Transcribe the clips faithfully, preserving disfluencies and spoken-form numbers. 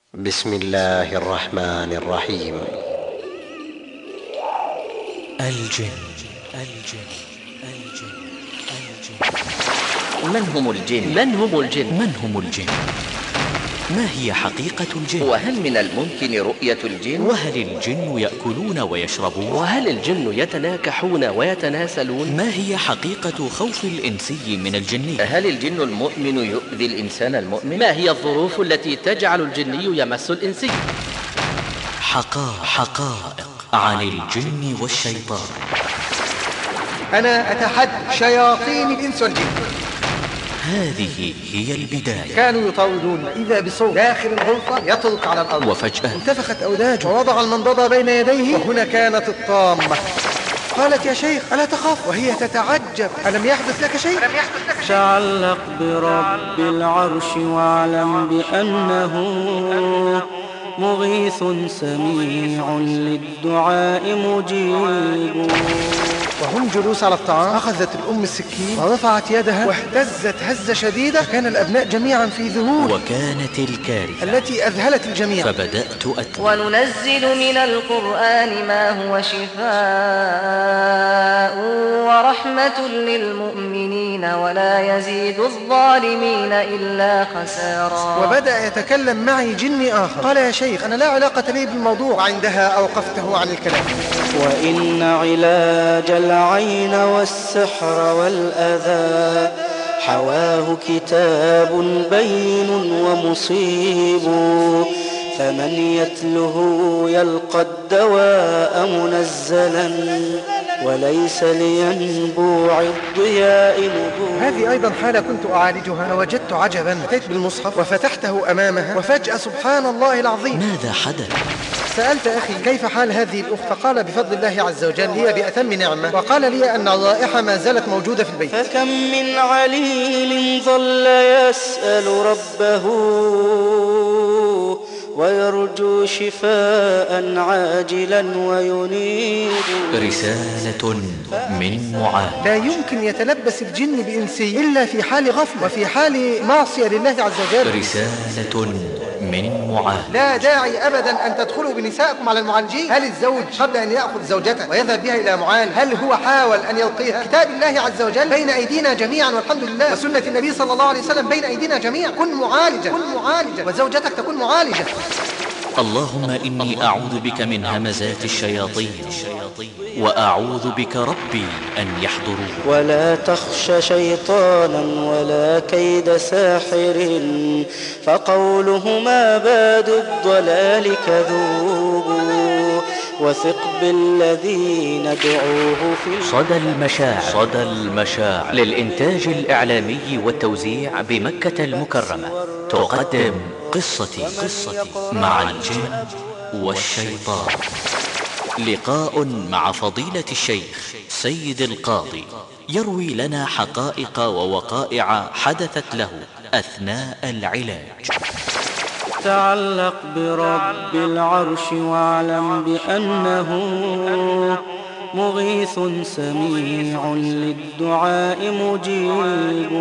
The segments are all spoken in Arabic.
بسم الله الرحمن الرحيم. الجن الجن الجن الجن من هم الجن؟ من هم الجن؟ من هم الجن؟ ما هي حقيقة الجن؟ وهل من الممكن رؤية الجن؟ وهل الجن يأكلون ويشربون؟ وهل الجن يتناكحون ويتناسلون؟ ما هي حقيقة خوف الإنسي من الجن؟ هل الجن المؤمن يؤذي الإنسان المؤمن؟ ما هي الظروف التي تجعل الجني يمس الإنسي؟ حقائق حقائق عن الجن والشيطان. أنا أتحدى شياطين الإنس والجن. هذه هي البداية. كانوا يطاولون إذا بصوت داخل الغرفة يطلق على الأرض، وفجأة انتفخت أوداجه ووضع المنضدة بين يديه، وهنا كانت الطامة. قالت: يا شيخ ألا تخاف؟ وهي تتعجب: ألم يحدث لك شيء؟ ألم يحدث لك شيء؟ تعلق برب العرش واعلم بأنه مغيث سميع للدعاء مجيب. وهم جلوس على الطعام أخذت الأم السكين ورفعت يدها واهتزت هزة شديدة، كان الأبناء جميعا في ذهول، وكانت الكارثة التي أذهلت الجميع. فبدأت أتبع. وننزل من القرآن ما هو شفاء ورحمة للمؤمنين ولا يزيد الظالمين إلا خسارا. وبدأ يتكلم معي جني آخر، قال: يا شيخ أنا لا علاقة لي بالموضوع، وعندها أوقفته عن الكلام. وإن علاج العين والسحر والأذى حواه كتاب بين ومصيب، فمن يتله يلقى الدواء منزلا وليس لينبوع الضياء نبوع. هذه أيضا حالة كنت أعالجها، فوجدت عجبا، أتيت بالمصحف وفتحته أمامها، وفجأة سبحان الله العظيم ماذا حدث؟ سألت أخي كيف حال هذه الأخت، فقال: بفضل الله عز وجل هي بأتم نعمة، وقال لي أن الرائحة ما زالت موجودة في البيت. فكم من عليل ظل يسأل ربه ويرجو شفاء عاجلا وينيب. رسالة من معاذ. لا يمكن يتلبس الجن بإنسي إلا في حال غفلة وفي حال معصية لله عز وجل. رسالة من معاذ. لا داعي أبدا أن تدخلوا بنسائكم على المعالجين. هل الزوج قبل أن يأخذ زوجته ويذهب بها إلى معالج هل هو حاول أن يلقيها؟ كتاب الله عز وجل بين أيدينا جميعا والحمد لله، وسنة النبي صلى الله عليه وسلم بين أيدينا جميعا. كن معالجا، كن معالجا، وزوجتك تكون معالجة. اللهم إني أعوذ بك من همزات الشياطين، وأعوذ بك ربي أن يحضرون. ولا تخش شيطانا ولا كيد ساحر فقولهما باد الضلال كذوب، وثق بالذي ندعوه في صدى المشاعر. صدى المشاعر للإنتاج الإعلامي والتوزيع بمكة المكرمة تقدم قصتي قصتي مع الجن والشيطان. لقاء مع فضيلة الشيخ سيد القاضي يروي لنا حقائق ووقائع حدثت له أثناء العلاج. تعلق برب العرش واعلم بأنه مغيث سميع للدعاء مجيب.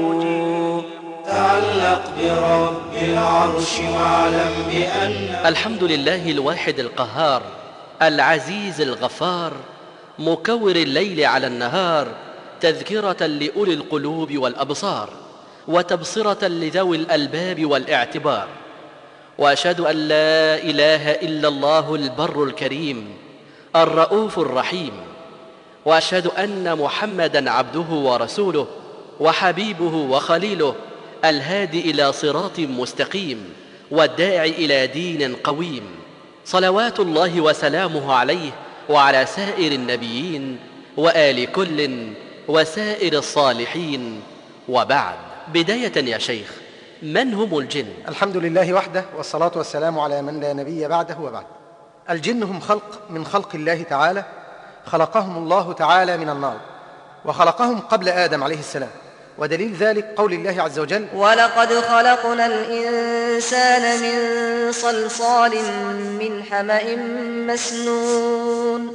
تعلق برب العرش واعلم بأنه. الحمد لله الواحد القهار العزيز الغفار، مكور الليل على النهار، تذكرة لأولي القلوب والأبصار، وتبصرة لذوي الألباب والاعتبار. وأشهد أن لا إله إلا الله البر الكريم الرؤوف الرحيم، وأشهد أن محمدًا عبده ورسوله وحبيبه وخليله، الهادي إلى صراط مستقيم والداعي إلى دين قويم، صلوات الله وسلامه عليه وعلى سائر النبيين وآل كل وسائر الصالحين، وبعد. بداية يا شيخ، من هم الجن؟ الحمد لله وحده، والصلاة والسلام على من لا نبي بعده وبعد. الجن هم خلق من خلق الله تعالى، خلقهم الله تعالى من النار، وخلقهم قبل آدم عليه السلام، ودليل ذلك قول الله عز وجل: ولقد خلقنا الإنسان من صلصال من حمأ مسنون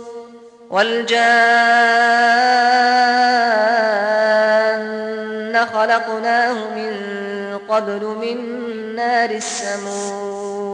والجان خلقناه من قبل من نار السموم.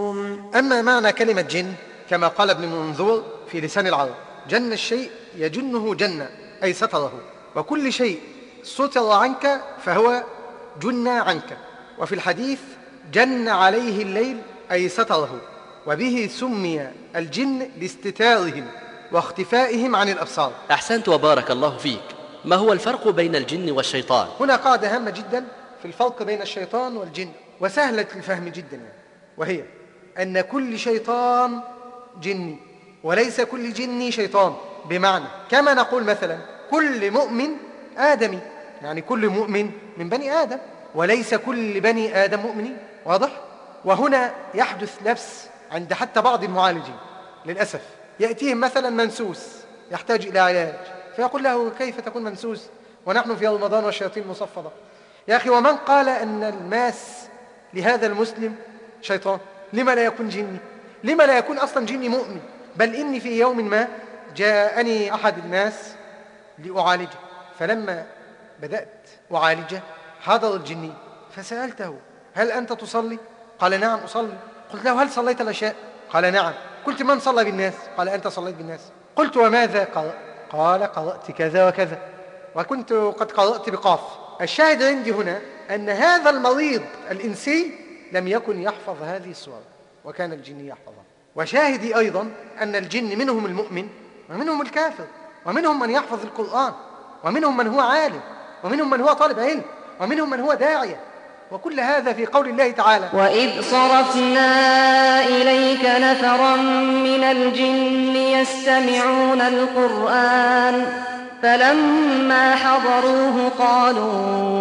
أما معنى كلمة جن كما قال ابن منظور في لسان العرب: جن الشيء يجنه جن، أي ستره، وكل شيء ستر عنك فهو جن عنك. وفي الحديث: جن عليه الليل، أي ستره، وبه سمي الجن لاستتارهم واختفائهم عن الأبصار. أحسنت وبارك الله فيك. ما هو الفرق بين الجن والشيطان؟ هنا قاعدة هامة جدا في الفرق بين الشيطان والجن، وسهلة الفهم جدا يعني، وهي أن كل شيطان جني وليس كل جني شيطان. بمعنى كما نقول مثلا كل مؤمن آدمي، يعني كل مؤمن من بني آدم، وليس كل بني آدم مؤمنين. واضح؟ وهنا يحدث لبس عند حتى بعض المعالجين للأسف. يأتيهم مثلا منسوس يحتاج إلى علاج، فيقول له: كيف تكون منسوس ونحن في رمضان والشياطين مصفدة؟ يا أخي، ومن قال أن الماس لهذا المسلم شيطان؟ لما لا يكون جني؟ لما لا يكون أصلا جني مؤمن؟ بل إني في يوم ما جاءني أحد الناس لأعالجه، فلما بدأت أعالجه حضر الجني، فسألته: هل أنت تصلي؟ قال: نعم أصلي. قلت له: هل صليت العشاء؟ قال: نعم. قلت: من صلى بالناس؟ قال: أنت صليت بالناس. قلت: وماذا قرأ؟ قال: قرأت كذا وكذا، وكنت قد قرأت بقاف. الشاهد عندي هنا أن هذا المريض الإنسي لم يكن يحفظ هذه السور، وكان الجن يحفظها. وشاهدي أيضا أن الجن منهم المؤمن ومنهم الكافر، ومنهم من يحفظ القرآن، ومنهم من هو عالم، ومنهم من هو طالب علم، ومنهم من هو داعية، وكل هذا في قول الله تعالى: وإذ صرفنا إليك نفرا من الجن يستمعون القرآن فلما حضروه قالوا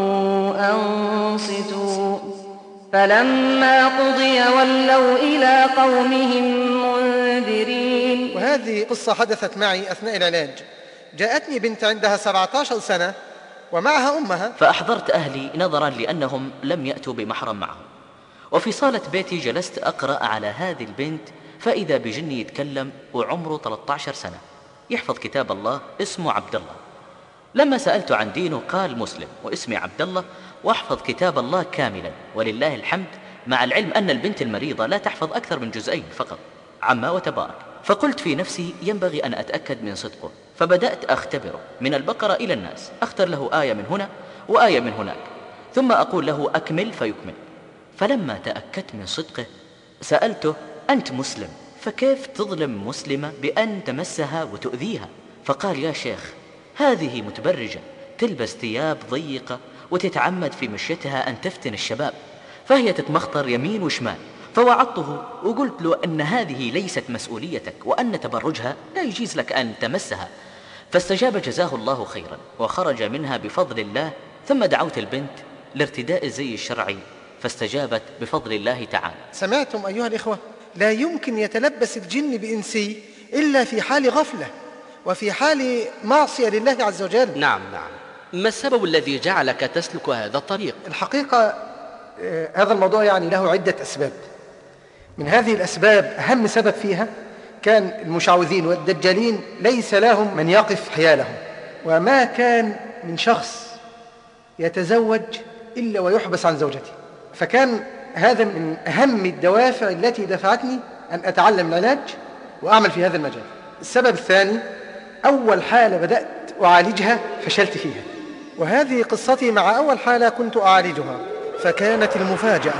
أنصتوا فلما قضي ولوا إلى قومهم منذرين. وهذه قصة حدثت معي أثناء العلاج. جاءتني بنت عندها سبعة عشر سنة ومعها أمها، فأحضرت أهلي نظرا لأنهم لم يأتوا بمحرم معهم، وفي صالة بيتي جلست أقرأ على هذه البنت، فإذا بجني يتكلم وعمره ثلاثة عشر سنة، يحفظ كتاب الله، اسمه عبد الله. لما سألت عن دينه قال: مسلم واسمي عبد الله واحفظ كتاب الله كاملا ولله الحمد، مع العلم أن البنت المريضة لا تحفظ أكثر من جزئين فقط، عما وتبارك. فقلت في نفسي: ينبغي أن أتأكد من صدقه، فبدأت أختبره من البقرة إلى الناس، أختر له آية من هنا وآية من هناك، ثم أقول له أكمل فيكمل. فلما تأكدت من صدقه سألته: أنت مسلم، فكيف تظلم مسلمة بأن تمسها وتؤذيها؟ فقال: يا شيخ، هذه متبرجة، تلبس ثياب ضيقة وتتعمد في مشيتها أن تفتن الشباب، فهي تتمخطر يمين وشمال. فوعظته وقلت له أن هذه ليست مسؤوليتك، وأن تبرجها لا يجيز لك أن تمسها. فاستجاب جزاه الله خيرا وخرج منها بفضل الله. ثم دعوت البنت لارتداء الزي الشرعي فاستجابت بفضل الله تعالى. سمعتم أيها الإخوة؟ لا يمكن يتلبس الجن بإنسي إلا في حال غفلة وفي حال معصية لله عز وجل. نعم نعم. ما السبب الذي جعلك تسلك هذا الطريق؟ الحقيقة آه هذا الموضوع يعني له عدة أسباب. من هذه الأسباب أهم سبب فيها كان المشعوذين والدجالين ليس لهم من يقف حيالهم، وما كان من شخص يتزوج إلا ويحبس عن زوجته، فكان هذا من أهم الدوافع التي دفعتني أن أتعلم العلاج وأعمل في هذا المجال. السبب الثاني: أول حالة بدأت أعالجها فشلت فيها، وهذه قصتي مع أول حالة كنت أعالجها، فكانت المفاجأة.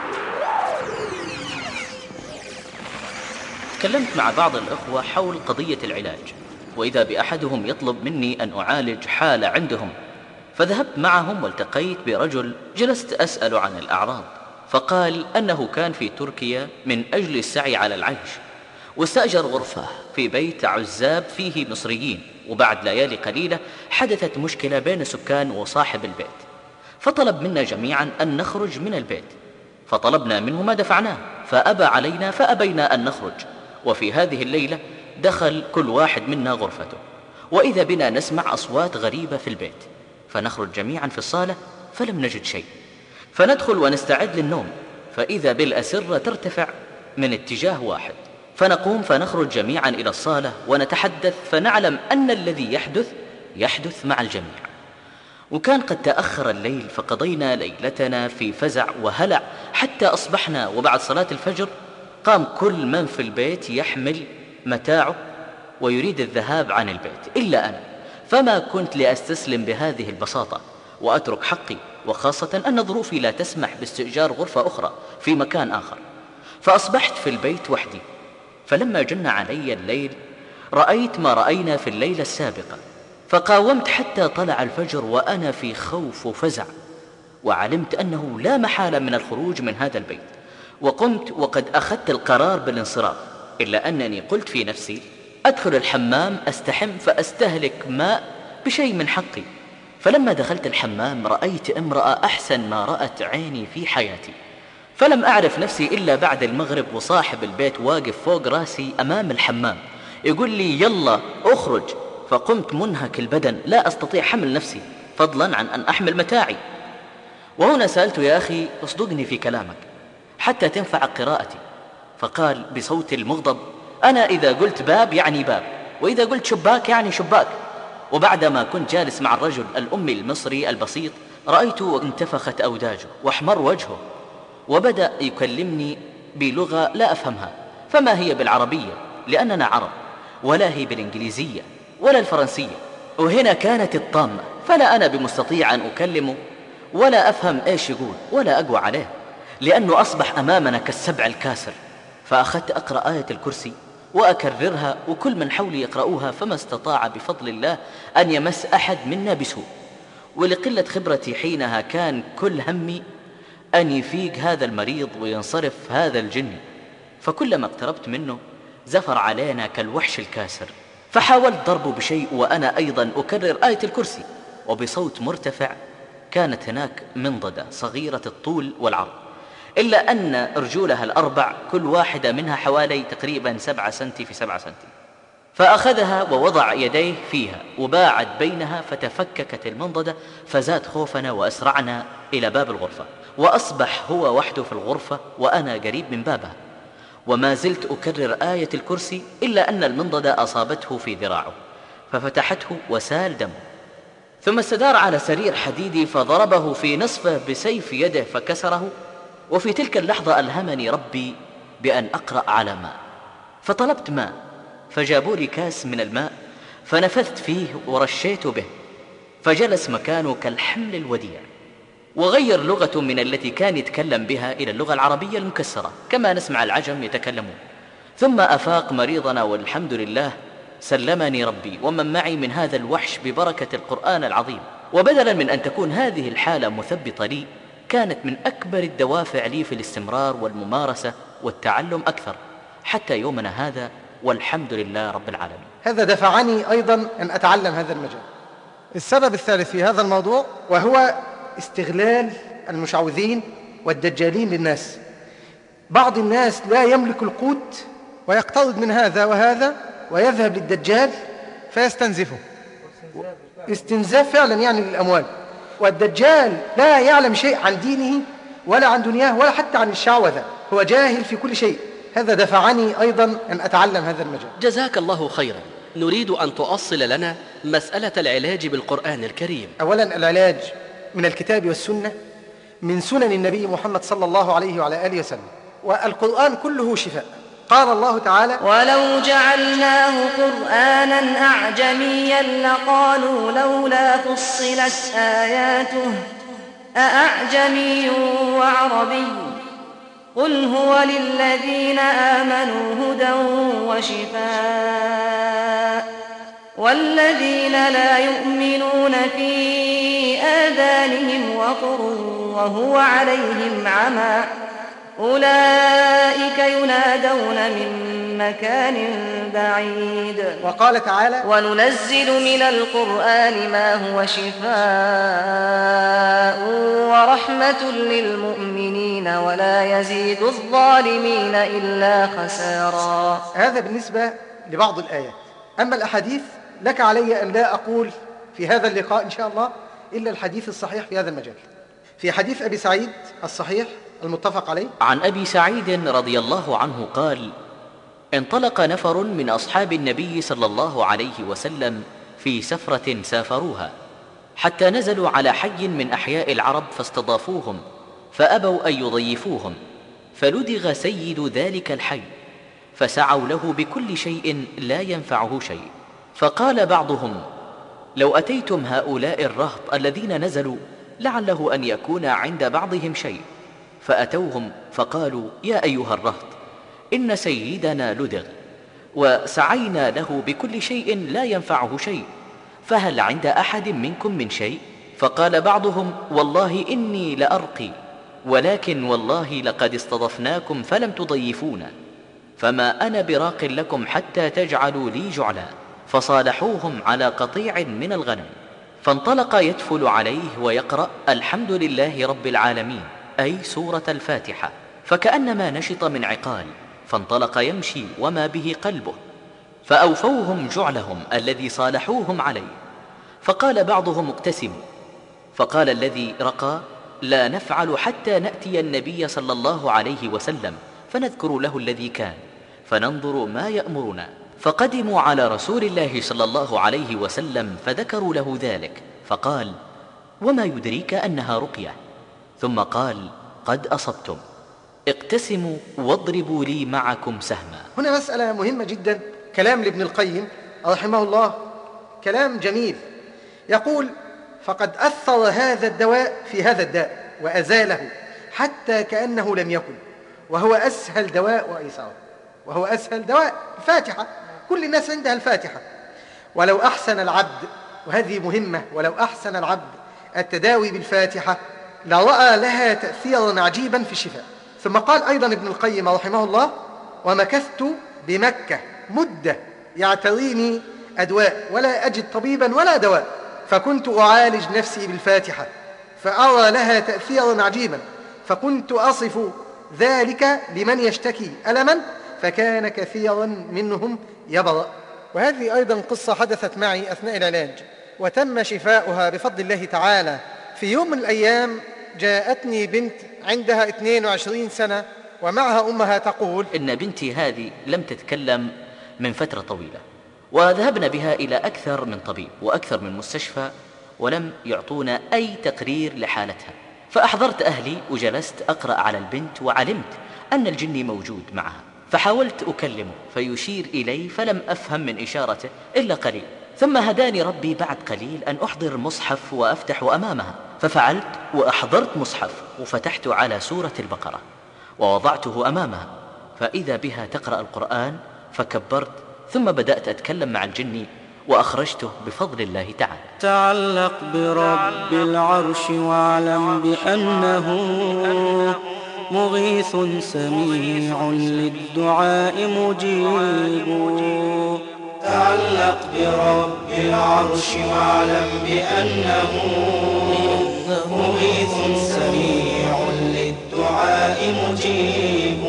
تكلمت مع بعض الأخوة حول قضية العلاج، وإذا بأحدهم يطلب مني أن أعالج حالة عندهم، فذهبت معهم والتقيت برجل جلست أسأل عن الأعراض، فقال أنه كان في تركيا من أجل السعي على العيش، واستأجر غرفة في بيت عزاب فيه مصريين، وبعد ليالي قليلة حدثت مشكلة بين السكان وصاحب البيت، فطلب منا جميعا أن نخرج من البيت، فطلبنا منه ما دفعناه، فأبى علينا فأبينا أن نخرج. وفي هذه الليلة دخل كل واحد منا غرفته، وإذا بنا نسمع أصوات غريبة في البيت، فنخرج جميعا في الصالة فلم نجد شيء، فندخل ونستعد للنوم، فإذا بالأسرة ترتفع من اتجاه واحد، فنقوم فنخرج جميعا إلى الصالة ونتحدث، فنعلم أن الذي يحدث يحدث مع الجميع. وكان قد تأخر الليل، فقضينا ليلتنا في فزع وهلع حتى أصبحنا، وبعد صلاة الفجر قام كل من في البيت يحمل متاعه ويريد الذهاب عن البيت إلا أنا، فما كنت لأستسلم بهذه البساطة وأترك حقي، وخاصة أن ظروفي لا تسمح باستئجار غرفة أخرى في مكان آخر. فأصبحت في البيت وحدي. فلما جن علي الليل رأيت ما رأينا في الليلة السابقة، فقاومت حتى طلع الفجر وأنا في خوف وفزع، وعلمت أنه لا محالة من الخروج من هذا البيت، وقمت وقد أخذت القرار بالانصراف، إلا أنني قلت في نفسي أدخل الحمام أستحم فأستهلك ماء بشيء من حقي. فلما دخلت الحمام رأيت امرأة أحسن ما رأت عيني في حياتي، فلم أعرف نفسي إلا بعد المغرب، وصاحب البيت واقف فوق راسي أمام الحمام يقول لي يلا أخرج. فقمت منهك البدن لا أستطيع حمل نفسي، فضلا عن أن أحمل متاعي. وهنا سألت يا أخي اصدقني في كلامك حتى تنفع قراءتي. فقال بصوت المغضب أنا إذا قلت باب يعني باب، وإذا قلت شباك يعني شباك. وبعدما كنت جالس مع الرجل الأمي المصري البسيط رأيته انتفخت أوداجه واحمر وجهه، وبدأ يكلمني بلغة لا أفهمها، فما هي بالعربية لأننا عرب، ولا هي بالإنجليزية ولا الفرنسية. وهنا كانت الطامة، فلا أنا بمستطيع أن أكلمه ولا أفهم إيش يقول ولا أقوى عليه، لأنه أصبح أمامنا كالسبع الكاسر. فأخذت أقرأ آية الكرسي وأكررها، وكل من حولي يقرؤوها، فما استطاع بفضل الله أن يمس أحد منا بسوء. ولقلة خبرتي حينها كان كل همي أن يفيق هذا المريض وينصرف هذا الجن، فكلما اقتربت منه زفر علينا كالوحش الكاسر. فحاولت ضربه بشيء وأنا أيضا أكرر آية الكرسي، وبصوت مرتفع. كانت هناك منضدة صغيرة الطول والعرض، إلا أن رجولها الأربع كل واحدة منها حوالي تقريبا سبعة سنتي في سبعة سنتي. فأخذها ووضع يديه فيها وباعد بينها، فتفككت المنضدة، فزاد خوفنا وأسرعنا إلى باب الغرفة، وأصبح هو وحده في الغرفة وأنا قريب من بابها، وما زلت أكرر آية الكرسي، إلا أن المنضدة أصابته في ذراعه ففتحته وسال دم، ثم استدار على سرير حديدي فضربه في نصفه بسيف يده فكسره. وفي تلك اللحظة ألهمني ربي بأن أقرأ على ماء، فطلبت ماء، فجابوا لي كاس من الماء فنفثت فيه ورشيت به، فجلس مكانه كالحمل الوديع، وغير لغة من التي كان يتكلم بها إلى اللغة العربية المكسرة كما نسمع العجم يتكلمون. ثم أفاق مريضنا والحمد لله، سلمني ربي ومن معي من هذا الوحش ببركة القرآن العظيم. وبدلا من أن تكون هذه الحالة مثبطة لي، كانت من أكبر الدوافع لي في الاستمرار والممارسة والتعلم أكثر حتى يومنا هذا، والحمد لله رب العالمين. هذا دفعني أيضا أن أتعلم هذا المجال. السبب الثالث في هذا الموضوع وهو استغلال المشعوذين والدجالين للناس. بعض الناس لا يملك القوت ويقترض من هذا وهذا ويذهب للدجال فيستنزفه استنزاف فعلا يعني للأموال، والدجال لا يعلم شيء عن دينه ولا عن دنياه ولا حتى عن الشعوذة، هو جاهل في كل شيء. هذا دفعني أيضا أن أتعلم هذا المجال. جزاك الله خيرا. نريد أن تؤصل لنا مسألة العلاج بالقرآن الكريم. أولا العلاج من الكتاب والسنة، من سنن النبي محمد صلى الله عليه وعلى آله وسلم، والقرآن كله شفاء. قال الله تعالى: ولو جعلناه قرآنا أعجميا لقالوا لولا فصلت آياته أأعجمي وعربي قل هو للذين آمنوا هدى وشفاء والذين لا يؤمنون في آذانهم وقر وهو عليهم عمى أولئك ينادون من مكان بعيد. وقال تعالى: وننزل من القرآن ما هو شفاء ورحمة للمؤمنين ولا يزيد الظالمين إلا خسارا. هذا بالنسبة لبعض الآيات. أما الأحاديث لك علي أن لا أقول في هذا اللقاء إن شاء الله إلا الحديث الصحيح في هذا المجال. في حديث أبي سعيد الصحيح المتفق عليه عن أبي سعيد رضي الله عنه قال: انطلق نفر من أصحاب النبي صلى الله عليه وسلم في سفرة سافروها، حتى نزلوا على حي من أحياء العرب فاستضافوهم فأبوا أن يضيفوهم، فلدغ سيد ذلك الحي، فسعوا له بكل شيء لا ينفعه شيء. فقال بعضهم: لو أتيتم هؤلاء الرهط الذين نزلوا لعله أن يكون عند بعضهم شيء. فأتوهم فقالوا: يا أيها الرهط، إن سيدنا لدغ وسعينا له بكل شيء لا ينفعه شيء، فهل عند أحد منكم من شيء؟ فقال بعضهم: والله إني لأرقي، ولكن والله لقد استضفناكم فلم تضيفونا، فما أنا براق لكم حتى تجعلوا لي جعلا. فصالحوهم على قطيع من الغنم، فانطلق يتفل عليه ويقرأ: الحمد لله رب العالمين، أي سورة الفاتحة، فكأنما نشط من عقال، فانطلق يمشي وما به قلبه، فأوفوهم جعلهم الذي صالحوهم عليه. فقال بعضهم: اقتسموا. فقال الذي رقى: لا نفعل حتى نأتي النبي صلى الله عليه وسلم فنذكر له الذي كان، فننظر ما يأمرنا. فقدموا على رسول الله صلى الله عليه وسلم فذكروا له ذلك، فقال: وما يدريك أنها رقية؟ ثم قال: قد أصبتم، اقتسموا واضربوا لي معكم سهما. هنا مسألة مهمة جدا، كلام لابن القيم رحمه الله، كلام جميل. يقول: فقد أثر هذا الدواء في هذا الداء وأزاله حتى كأنه لم يكن، وهو أسهل دواء وأيسره، وهو أسهل دواء الفاتحة، كل الناس عندها الفاتحة. ولو أحسن العبد، وهذه مهمة، ولو أحسن العبد التداوي بالفاتحة لرأى لها تأثيرا عجيبا في الشفاء. ثم قال أيضا ابن القيم رحمه الله: ومكثت بمكة مدة يعتريني أدواء ولا أجد طبيبا ولا دواء، فكنت أعالج نفسي بالفاتحة فأرى لها تأثيرا عجيبا، فكنت أصف ذلك لمن يشتكي ألما فكان كثيرا منهم يبرأ. وهذه أيضا قصة حدثت معي أثناء العلاج وتم شفاؤها بفضل الله تعالى. في يوم من الأيام جاءتني بنت عندها اثنين وعشرين سنة ومعها أمها تقول: إن بنتي هذه لم تتكلم من فترة طويلة، وذهبنا بها إلى أكثر من طبيب وأكثر من مستشفى ولم يعطونا أي تقرير لحالتها. فأحضرت أهلي وجلست أقرأ على البنت، وعلمت أن الجني موجود معها، فحاولت أكلمه فيشير إلي فلم أفهم من إشارته إلا قليل. ثم هداني ربي بعد قليل أن أحضر مصحف وأفتح أمامها، ففعلت وأحضرت مصحف وفتحت على سورة البقرة ووضعته أمامها، فإذا بها تقرأ القرآن، فكبرت ثم بدأت أتكلم مع الجني وأخرجته بفضل الله تعالى. تعلق برب العرش واعلم بأنه مغيث سميع للدعاء مجيب. تعلق برب العرش واعلم بأنه مغيث سميع للدعاء مجيب.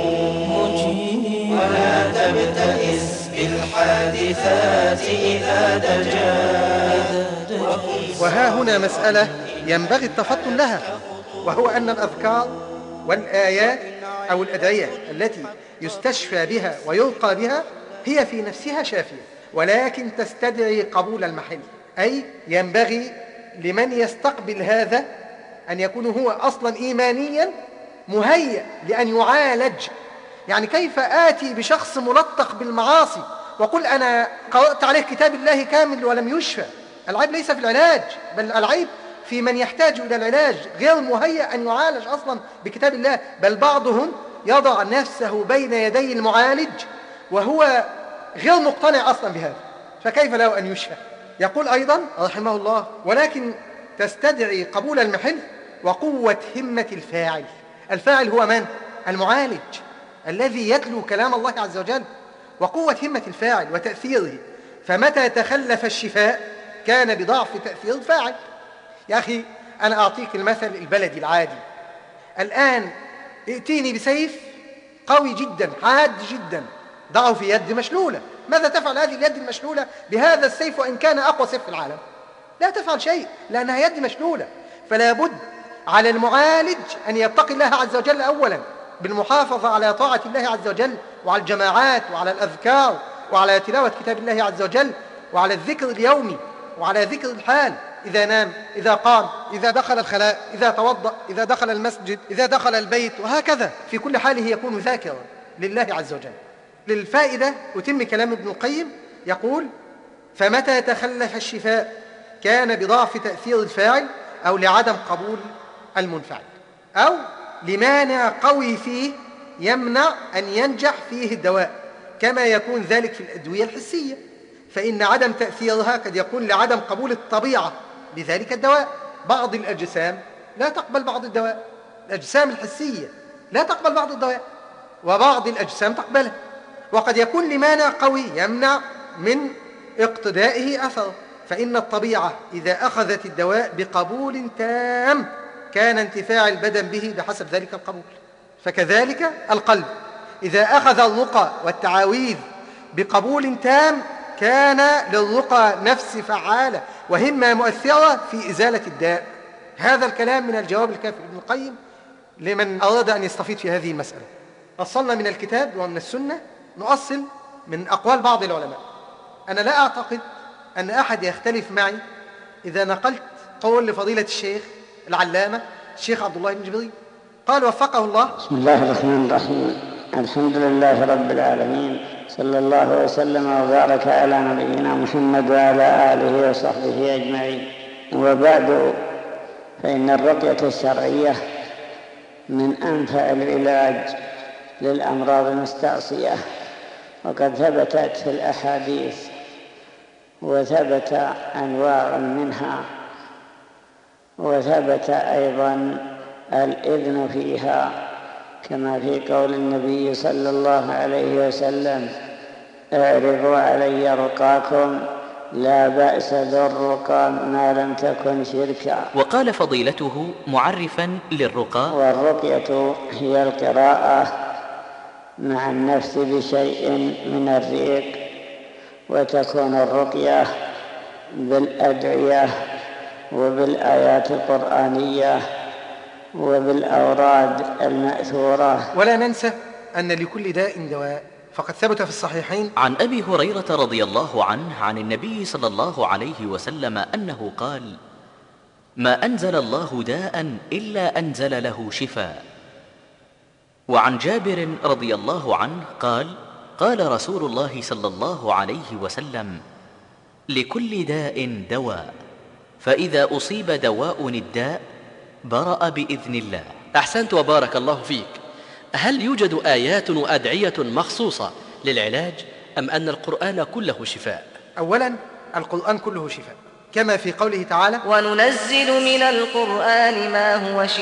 ولا تبتئس بالحادثات إذا دجا. وها هنا مسألة ينبغي التفطن لها، وهو أن الأذكار والآيات أو الأدعية التي يستشفى بها ويلقى بها هي في نفسها شافية، ولكن تستدعي قبول المحل. أي ينبغي لمن يستقبل هذا أن يكون هو أصلا إيمانيا مهيأ لأن يعالج. يعني كيف آتي بشخص ملطخ بالمعاصي وقل أنا قرأت عليه كتاب الله كامل ولم يشفى؟ العيب ليس في العلاج، بل العيب في من يحتاج إلى العلاج، غير مهيأ أن يعالج أصلا بكتاب الله. بل بعضهم يضع نفسه بين يدي المعالج وهو غير مقتنع أصلا بهذا، فكيف له أن يشفى؟ يقول أيضا رحمه الله: ولكن تستدعي قبول المحل وقوة همة الفاعل. الفاعل هو من؟ المعالج الذي يتلو كلام الله عز وجل، وقوة همة الفاعل وتأثيره. فمتى تخلف الشفاء كان بضعف تأثير الفاعل. يا أخي أنا أعطيك المثل البلدي العادي. الآن ائتيني بسيف قوي جدا حاد جدا، ضعه في يد مشلولة، ماذا تفعل هذه اليد المشلولة بهذا السيف وإن كان أقوى سيف في العالم؟ لا تفعل شيء، لأنها يد مشلولة. فلا بد على المعالج أن يتقي الله عز وجل أولا بالمحافظة على طاعة الله عز وجل، وعلى الجماعات، وعلى الأذكار، وعلى تلاوة كتاب الله عز وجل، وعلى الذكر اليومي، وعلى ذكر الحال. إذا نام، إذا قام، إذا دخل الخلاء، إذا توضأ، إذا دخل المسجد، إذا دخل البيت، وهكذا في كل حاله يكون ذاكرا لله عز وجل. للفائدة أتم كلام ابن القيم، يقول: فمتى تخلف الشفاء كان بضعف تأثير الفاعل أو لعدم قبول المنفعل أو لمانع قوي فيه يمنع أن ينجح فيه الدواء، كما يكون ذلك في الأدوية الحسية، فإن عدم تأثيرها قد يكون لعدم قبول الطبيعة بذلك الدواء. بعض الأجسام لا تقبل بعض الدواء، الأجسام الحسية لا تقبل بعض الدواء، وبعض الأجسام تقبله، وقد يكون لمانع قوي يمنع من اقتدائه أثر. فإن الطبيعة إذا أخذت الدواء بقبول تام كان انتفاع البدن به بحسب ذلك القبول. فكذلك القلب إذا أخذ الرقى والتعاويذ بقبول تام كان للرقى نفس فعالة وهمة مؤثرة في إزالة الداء. هذا الكلام من الجواب الكافي لابن القيم لمن أراد أن يستفيد في هذه المسألة. أصلنا من الكتاب ومن السنة نؤصل من أقوال بعض العلماء. أنا لا أعتقد أن أحد يختلف معي إذا نقلت قول لفضيلة الشيخ العلامة الشيخ عبد الله بن جبريل قال وفقه الله: بسم الله الرحمن الرحيم، الحمد لله رب العالمين، صلى الله وسلم وبارك على نبينا محمد وعلى آله وصحبه أجمعين. وبعد، فإن الرقية الشرعية من أنفع العلاج للأمراض المستعصية، وقد ثبتت في الأحاديث وثبت أنواع منها، وثبت أيضا الإذن فيها، كما في قول النبي صلى الله عليه وسلم: اعرضوا علي رقاكم لا بأس بالرقى ما لم تكن شركا. وقال فضيلته معرفا للرقى: والرقية هي القراءة مع النفس بشيء من الريق، وتكون الرقية بالأدعية وبالآيات القرآنية وبالأوراد المأثورة. ولا ننسى أن لكل داء دواء، فقد ثبت في الصحيحين عن أبي هريرة رضي الله عنه عن النبي صلى الله عليه وسلم أنه قال: ما أنزل الله داء إلا أنزل له شفاء. وعن جابر رضي الله عنه قال: قال رسول الله صلى الله عليه وسلم: لكل داء دواء، فإذا أصيب دواء الداء برأ بإذن الله. أحسنت وبارك الله فيك. هل يوجد آيات وأدعية مخصوصة للعلاج، أم أن القرآن كله شفاء؟ أولا، القرآن كله شفاء، كما في قوله تعالى: وننزل من القرآن ما هو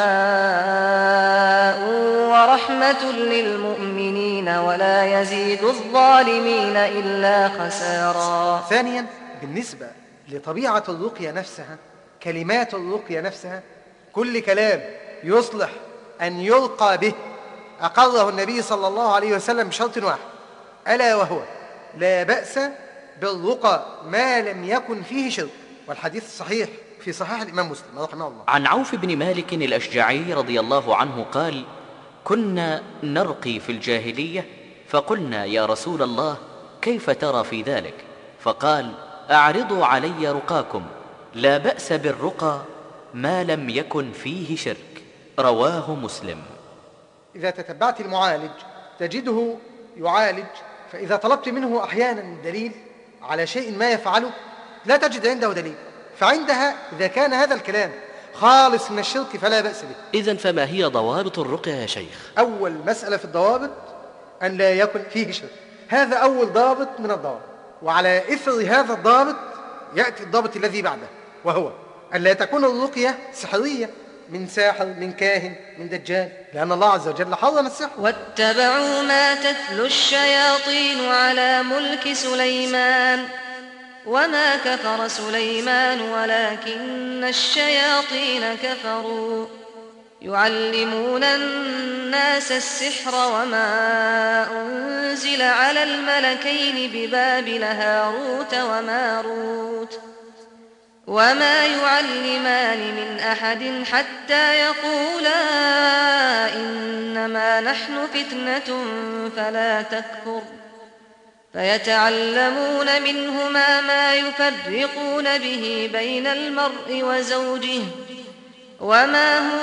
شفاء ورحمة للمؤمنين ولا يزيد الظالمين إلا خسارا. ثانيا، بالنسبة لطبيعة الرقية نفسها، كلمات الرقية نفسها، كل كلام يصلح أن يلقى به أقره النبي صلى الله عليه وسلم بشرط واحد، ألا وهو: لا بأس بالرقى ما لم يكن فيه شرك. والحديث الصحيح في صحيح الإمام مسلم رحمه الله. عن عوف بن مالك الأشجعي رضي الله عنه قال: كنا نرقي في الجاهلية، فقلنا: يا رسول الله، كيف ترى في ذلك؟ فقال: أعرضوا علي رقاكم، لا بأس بالرقى ما لم يكن فيه شرك. رواه مسلم. إذا تتبعت المعالج تجده يعالج، فإذا طلبت منه أحيانا دليل على شيء ما يفعله لا تجد عنده دليل، فعندها إذا كان هذا الكلام خالص من الشرك فلا بأس به. إذن فما هي ضوابط الرقية يا شيخ؟ أول مسألة في الضوابط أن لا يكن فيه شرك، هذا أول ضابط من الضوابط. وعلى إثر هذا الضابط يأتي الضابط الذي بعده، وهو أن لا تكون الرقية سحرية من ساحر، من كاهن، من دجال، لأن الله عز وجل حرم السحر. واتبعوا ما تتلو الشياطين على ملك سليمان وما كفر سليمان ولكن الشياطين كفروا يعلمون الناس السحر وما أنزل على الملكين ببابل هاروت وماروت وما يعلمان من أحد حتى يقولا إنما نحن فتنة فلا تكفر فيتعلمون منهما ما يفرقون به بين المرء وزوجه وما هم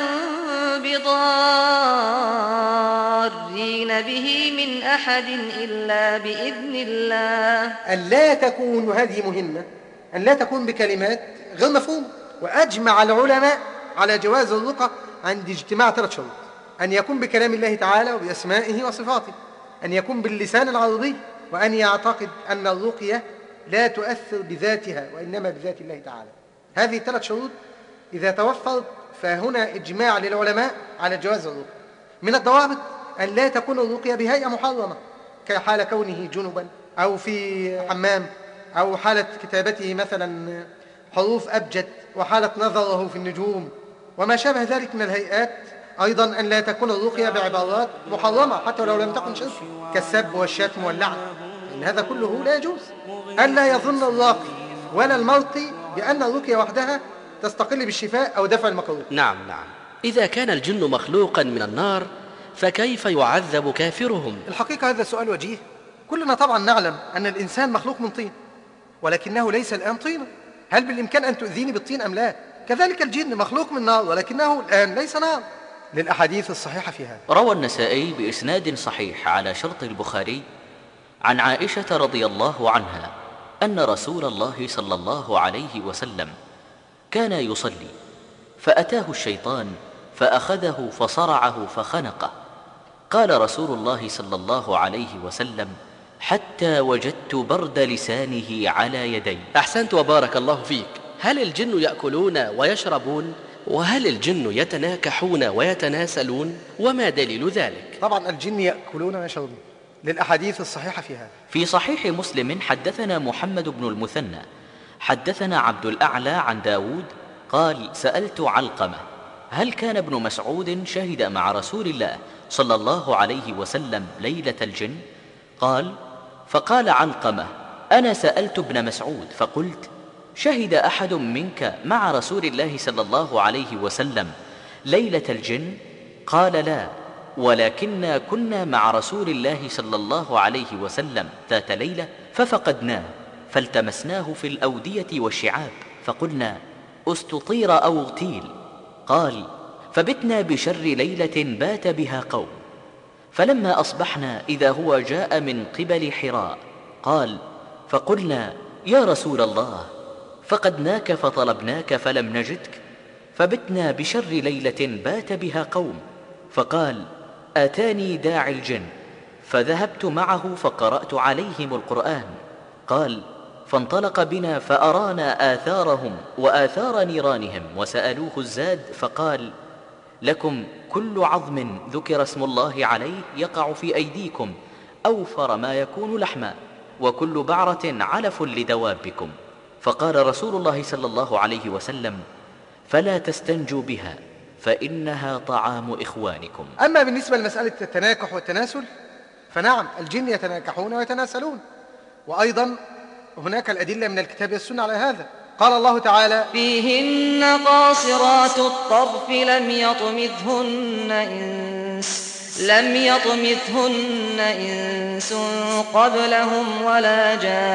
بضارين به من أحد إلا بإذن الله. أن لا تكون، وهذه مهمة، أن لا تكون بكلمات غير مفهومة. وأجمع العلماء على جواز الرقى عند اجتماع ثلاث شروط: أن يكون بكلام الله تعالى وبأسمائه وصفاته، أن يكون باللسان العربي، وأن يعتقد أن الرقية لا تؤثر بذاتها وإنما بذات الله تعالى. هذه الثلاث شروط إذا توفرت فهنا إجماع للعلماء على جواز الرقية. من الضوابط أن لا تكون الرقية بهيئة محرمة، كحال كونه جنبا أو في حمام، أو حالة كتابته مثلا حروف أبجد، وحالة نظره في النجوم وما شابه ذلك من الهيئات. أيضا أن لا تكون الرقية بعبارات محرمة حتى لو لم تكن شرك، كالسب والشتم واللعن، إن هذا كله لا يجوز. أن لا يظن الراقي ولا المرقي بأن الرقية وحدها تستقل بالشفاء أو دفع المكروه. نعم نعم. إذا كان الجن مخلوقا من النار فكيف يعذب كافرهم؟ الحقيقة هذا سؤال وجيه. كلنا طبعا نعلم أن الإنسان مخلوق من طين، ولكنه ليس الآن طينا. هل بالإمكان أن تؤذيني بالطين أم لا؟ كذلك الجن مخلوق من نار، ولكنه الآن ليس نار، للأحاديث الصحيحة في هذا. روى النسائي بإسناد صحيح على شرط البخاري عن عائشة رضي الله عنها أن رسول الله صلى الله عليه وسلم كان يصلي فأتاه الشيطان فأخذه فصرعه فخنقه. قال رسول الله صلى الله عليه وسلم: حتى وجدت برد لسانه على يدي. أحسنت وبارك الله فيك. هل الجن يأكلون ويشربون؟ وهل الجن يتناكحون ويتناسلون؟ وما دليل ذلك؟ طبعا الجن يأكلون ويشربون، للأحاديث الصحيحة في هذا. في صحيح مسلم حدثنا محمد بن المثنى حدثنا عبد الأعلى عن داود قال: سألت علقمة: هل كان ابن مسعود شهد مع رسول الله صلى الله عليه وسلم ليلة الجن؟ قال: فقال علقمة: أنا سألت ابن مسعود فقلت: شهد أحد منك مع رسول الله صلى الله عليه وسلم ليلة الجن؟ قال: لا، ولكننا كنا مع رسول الله صلى الله عليه وسلم ذات ليلة ففقدناه، فالتمسناه في الأودية والشعاب فقلنا: استطير أو اغتيل. قال: فبتنا بشر ليلة بات بها قوم، فلما أصبحنا إذا هو جاء من قبل حراء. قال: فقلنا: يا رسول الله، فقدناك فطلبناك فلم نجدك، فبتنا بشر ليلة بات بها قوم. فقال: آتاني داعي الجن، فذهبت معه فقرأت عليهم القرآن. قال: فانطلق بنا فأرانا آثارهم وآثار نيرانهم، وسألوه الزاد فقال: لكم كل عظم ذكر اسم الله عليه يقع في أيديكم أوفر ما يكون لحما، وكل بعرة علف لدوابكم. فقال رسول الله صلى الله عليه وسلم: فلا تستنجوا بها فإنها طعام إخوانكم. أما بالنسبة لمسألة التناكح والتناسل فنعم، الجن يتناكحون ويتناسلون، وأيضا هناك الأدلة من الكتاب والسنة على هذا. قال الله تعالى: فيهن قاصرات الطرف لم يطمثهن إنس لم يطمثهن إنس قبلهم ولا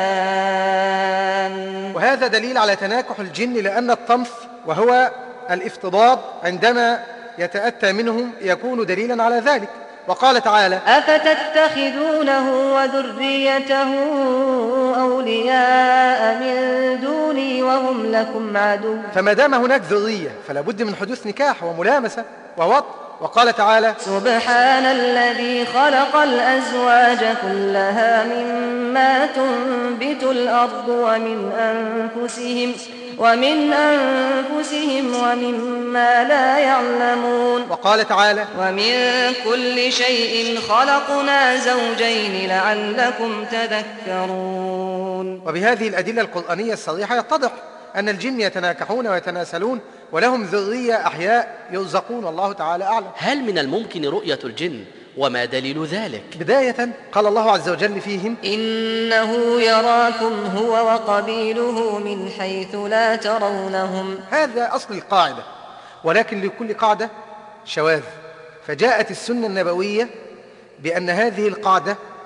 جان. وهذا دليل على تناكح الجن، لأن الطمث وهو الافتضاض عندما يتأتى منهم يكون دليلا على ذلك. وقال تعالى: أفتتخذونه وذريته أولياء من دوني وهم لكم عدو. فما دام هناك ذرية فلا بد من حدوث نكاح وملامسة ووطء. وقال تعالى: سبحان الذي خلق الأزواج كلها مما تنبت الأرض ومن أنفسهم ومن أنفسهم ومما لا يعلمون. وقال تعالى: ومن كل شيء خلقنا زوجين لعلكم تذكرون. وبهذه الأدلة القرآنية الصريحة يتضح أن الجن يتناكحون ويتناسلون ولهم ذرية أحياء يرزقون، والله تعالى أعلم. هل من الممكن رؤية الجن؟ وما دليل ذلك؟ بداية قال الله عز وجل فيهم: إنه يراكم هو وقبيله من حيث لا ترونهم. هذا أصل القاعدة، ولكن لكل قاعدة شواذ، فجاءت السنة النبوية بأن هذه القاعدة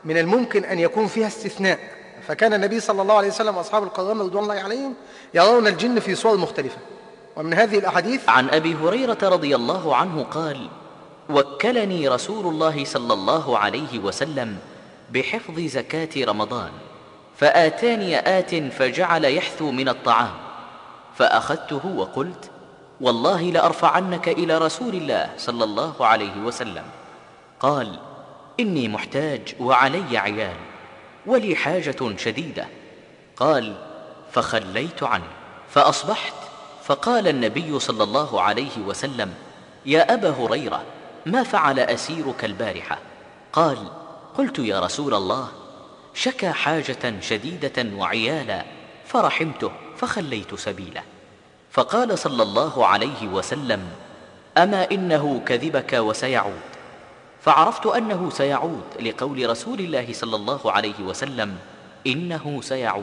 من الممكن أن يكون فيها استثناء، فكان النبي صلى الله عليه وسلم وأصحاب القرآن رضوان الله عليهم يرون الجن في صور مختلفة. ومن هذه الأحاديث عن أبي هريرة رضي الله عنه قال: وكلني رسول الله صلى الله عليه وسلم بحفظ زكاة رمضان، فآتاني آت فجعل يحثو من الطعام، فأخذته وقلت: والله لأرفعنك إلى رسول الله صلى الله عليه وسلم. قال: إني محتاج وعلي عيال ولي حاجة شديدة. قال: فخليت عنه، فأصبحت فقال النبي صلى الله عليه وسلم: يا أبا هريرة، ما فعل أسيرك البارحة؟ قال: قلت يا رسول الله، شكى حاجة شديدة وعيالا فرحمته فخليت سبيله. فقال صلى الله عليه وسلم: أما إنه كذبك وسيعود. فعرفت أنه سيعود لقول رسول الله صلى الله عليه وسلم: إنه سيعود.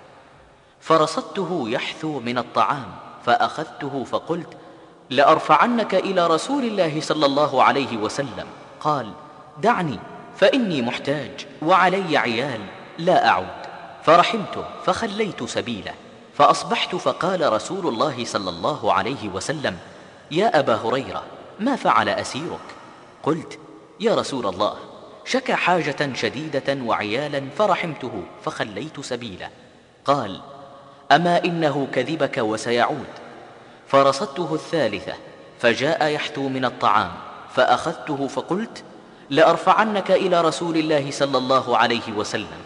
فرصدته يحثو من الطعام، فأخذته فقلت: لأرفعنك إلى رسول الله صلى الله عليه وسلم. قال: دعني فإني محتاج وعلي عيال لا أعود. فرحمته فخليت سبيله. فأصبحت فقال رسول الله صلى الله عليه وسلم: يا أبا هريرة، ما فعل أسيرك؟ قلت: يا رسول الله، شكى حاجة شديدة وعيالا فرحمته فخليت سبيله. قال: أما إنه كذبك وسيعود. فرصدته الثالثة فجاء يحثو من الطعام، فأخذته فقلت: لأرفعنك إلى رسول الله صلى الله عليه وسلم،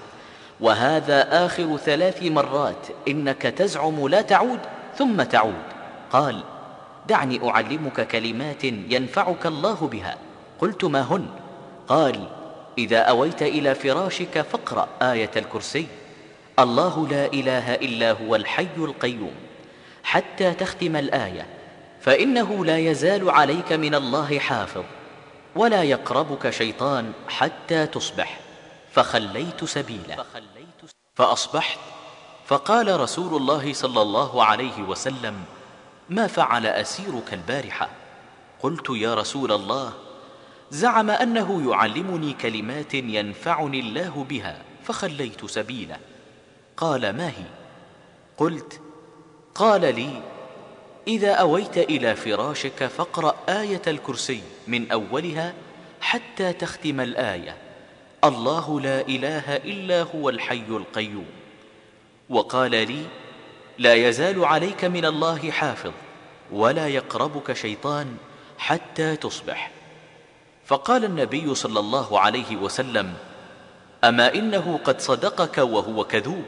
وهذا آخر ثلاث مرات إنك تزعم لا تعود ثم تعود. قال: دعني أعلمك كلمات ينفعك الله بها. قلت: ما هن؟ قال: إذا أويت إلى فراشك فاقرأ آية الكرسي: الله لا إله إلا هو الحي القيوم، حتى تختم الآية، فإنه لا يزال عليك من الله حافظ، ولا يقربك شيطان حتى تصبح. فخليت سبيله. فأصبحت فقال رسول الله صلى الله عليه وسلم: ما فعل أسيرك البارحة؟ قلت: يا رسول الله، زعم أنه يعلمني كلمات ينفعني الله بها فخليت سبيله. قال: ما هي؟ قلت: قال لي: إذا أويت إلى فراشك فاقرأ آية الكرسي من أولها حتى تختم الآية: الله لا إله إلا هو الحي القيوم. وقال لي: لا يزال عليك من الله حافظ، ولا يقربك شيطان حتى تصبح. فقال النبي صلى الله عليه وسلم: أما إنه قد صدقك وهو كذوب.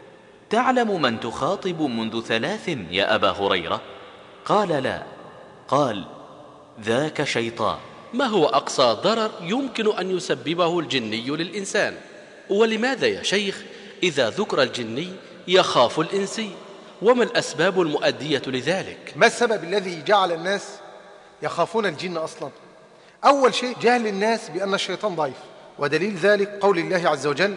تعلم من تخاطب منذ ثلاث يا أبا هريرة؟ قال: لا. قال: ذاك شيطان. ما هو أقصى ضرر يمكن أن يسببه الجني للإنسان؟ ولماذا يا شيخ إذا ذكر الجني يخاف الإنسي؟ وما الأسباب المؤدية لذلك؟ ما السبب الذي جعل الناس يخافون الجن أصلا؟ أول شيء جهل الناس بأن الشيطان ضعيف، ودليل ذلك قول الله عز وجل: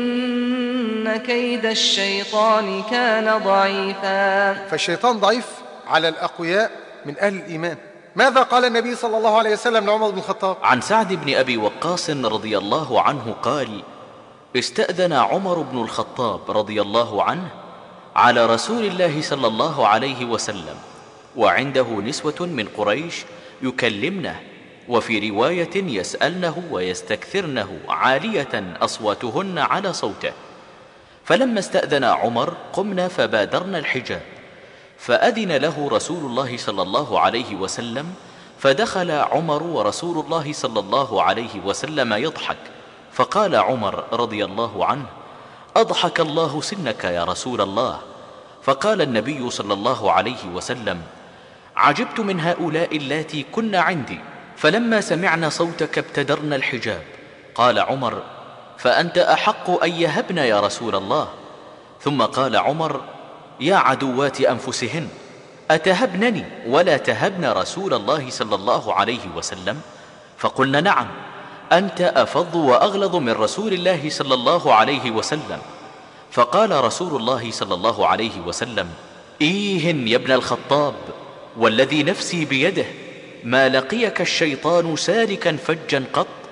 إن كيد الشيطان كان ضعيفا. فالشيطان ضعيف على الأقوياء من أهل الإيمان. ماذا قال النبي صلى الله عليه وسلم لعمر بن الخطاب؟ عن سعد بن أبي وقاص رضي الله عنه قال: استأذن عمر بن الخطاب رضي الله عنه على رسول الله صلى الله عليه وسلم، وعنده نسوة من قريش يكلمنه، وفي رواية يسألنه ويستكثرنه عالية أصواتهن على صوته. فلما استأذن عمر قمنا فبادرنا الحجاب، فأذن له رسول الله صلى الله عليه وسلم، فدخل عمر ورسول الله صلى الله عليه وسلم يضحك. فقال عمر رضي الله عنه: أضحك الله سنك يا رسول الله. فقال النبي صلى الله عليه وسلم: عجبت من هؤلاء اللاتي كن عندي، فلما سمعنا صوتك ابتدرنا الحجاب. قال عمر: فأنت أحق أن يهبن يا رسول الله. ثم قال عمر: يا عدوات أنفسهن، أتهبنني ولا تهبن رسول الله صلى الله عليه وسلم؟ فقلنا: نعم، أنت أفض وأغلظ من رسول الله صلى الله عليه وسلم. فقال رسول الله صلى الله عليه وسلم: إيه يا ابن الخطاب، والذي نفسي بيده ما لقيك الشيطان سالكا فجا قط،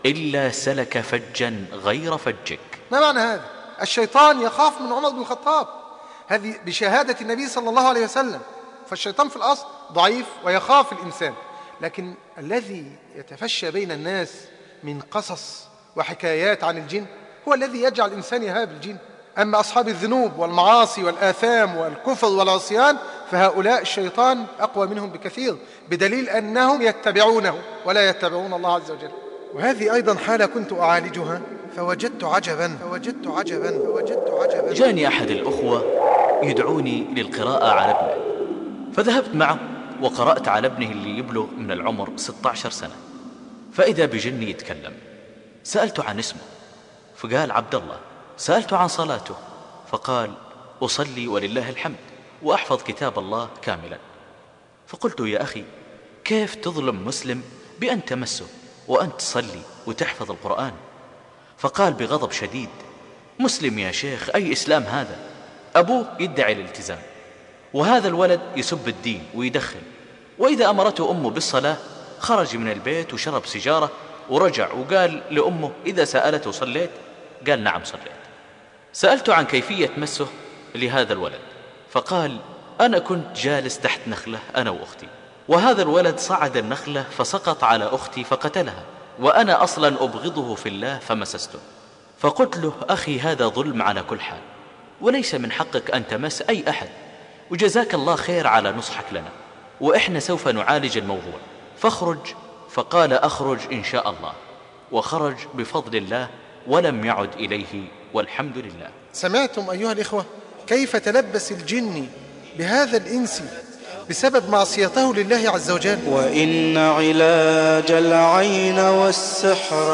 إلا سلك فجا غير فجك. ما معنى هذا؟ الشيطان يخاف من عمر بن الخطاب، هذه بشهادة النبي صلى الله عليه وسلم. فالشيطان في الأصل ضعيف ويخاف الإنسان، لكن الذي يتفشى بين الناس من قصص وحكايات عن الجن هو الذي يجعل الإنسان يهاب الجن. أما أصحاب الذنوب والمعاصي والآثام والكفر والعصيان فهؤلاء الشيطان أقوى منهم بكثير، بدليل أنهم يتبعونه ولا يتبعون الله عز وجل. وهذه أيضا حالة كنت أعالجها فوجدت عجبا فوجدت عجبا فوجدت عجبا جاني أحد الأخوة يدعوني للقراءة على ابنه، فذهبت معه وقرأت على ابنه اللي يبلغ من العمر ستة عشر سنة، فإذا بجني يتكلم. سألته عن اسمه فقال عبد الله. سألته عن صلاته فقال أصلي ولله الحمد وأحفظ كتاب الله كاملا. فقلت يا أخي كيف تظلم مسلم بأن تمسه وأنت تصلي وتحفظ القرآن؟ فقال بغضب شديد مسلم يا شيخ؟ أي إسلام هذا؟ أبوه يدعي الالتزام وهذا الولد يسب الدين ويدخن، وإذا أمرته أمه بالصلاة خرج من البيت وشرب سيجارة ورجع وقال لأمه إذا سألته صليت؟ قال نعم صليت. سألته عن كيفية مسه لهذا الولد فقال أنا كنت جالس تحت نخلة أنا وأختي، وهذا الولد صعد النخلة فسقط على أختي فقتلها، وأنا أصلا أبغضه في الله فمسسته. فقلت له أخي هذا ظلم على كل حال، وليس من حقك أن تمس أي أحد، وجزاك الله خير على نصحك لنا، وإحنا سوف نعالج الموضوع فاخرج. فقال أخرج إن شاء الله، وخرج بفضل الله ولم يعد إليه والحمد لله. سمعتم أيها الإخوة كيف تلبس الجن بهذا الإنس بسبب معصيته لله عز وجل؟ وإن علاج العين والسحر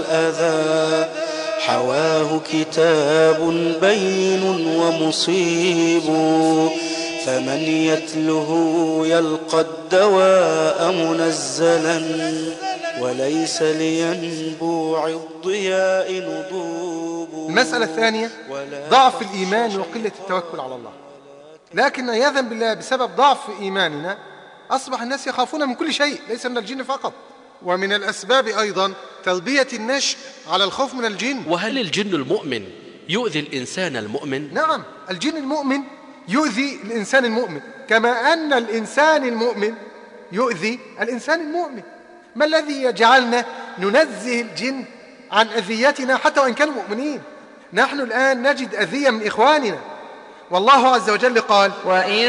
والأذى حواه كتاب بين ومصيب، فمن يتله يلقى الدواء منزلا وليس لينبوع الضياء نضوب. المسألة الثانية ضعف الإيمان وقلة التوكل على الله. لكن عياذا بالله بسبب ضعف إيماننا أصبح الناس يخافون من كل شيء، ليس من الجن فقط. ومن الأسباب أيضا تربية النشء على الخوف من الجن. وهل الجن المؤمن يؤذي الإنسان المؤمن؟ نعم، الجن المؤمن يؤذي الإنسان المؤمن، كما أن الإنسان المؤمن يؤذي الإنسان المؤمن. ما الذي يجعلنا ننزه الجن عن أذيتنا حتى وإن كانوا مؤمنين؟ نحن الآن نجد أذية من إخواننا، والله عز وجل قال وإن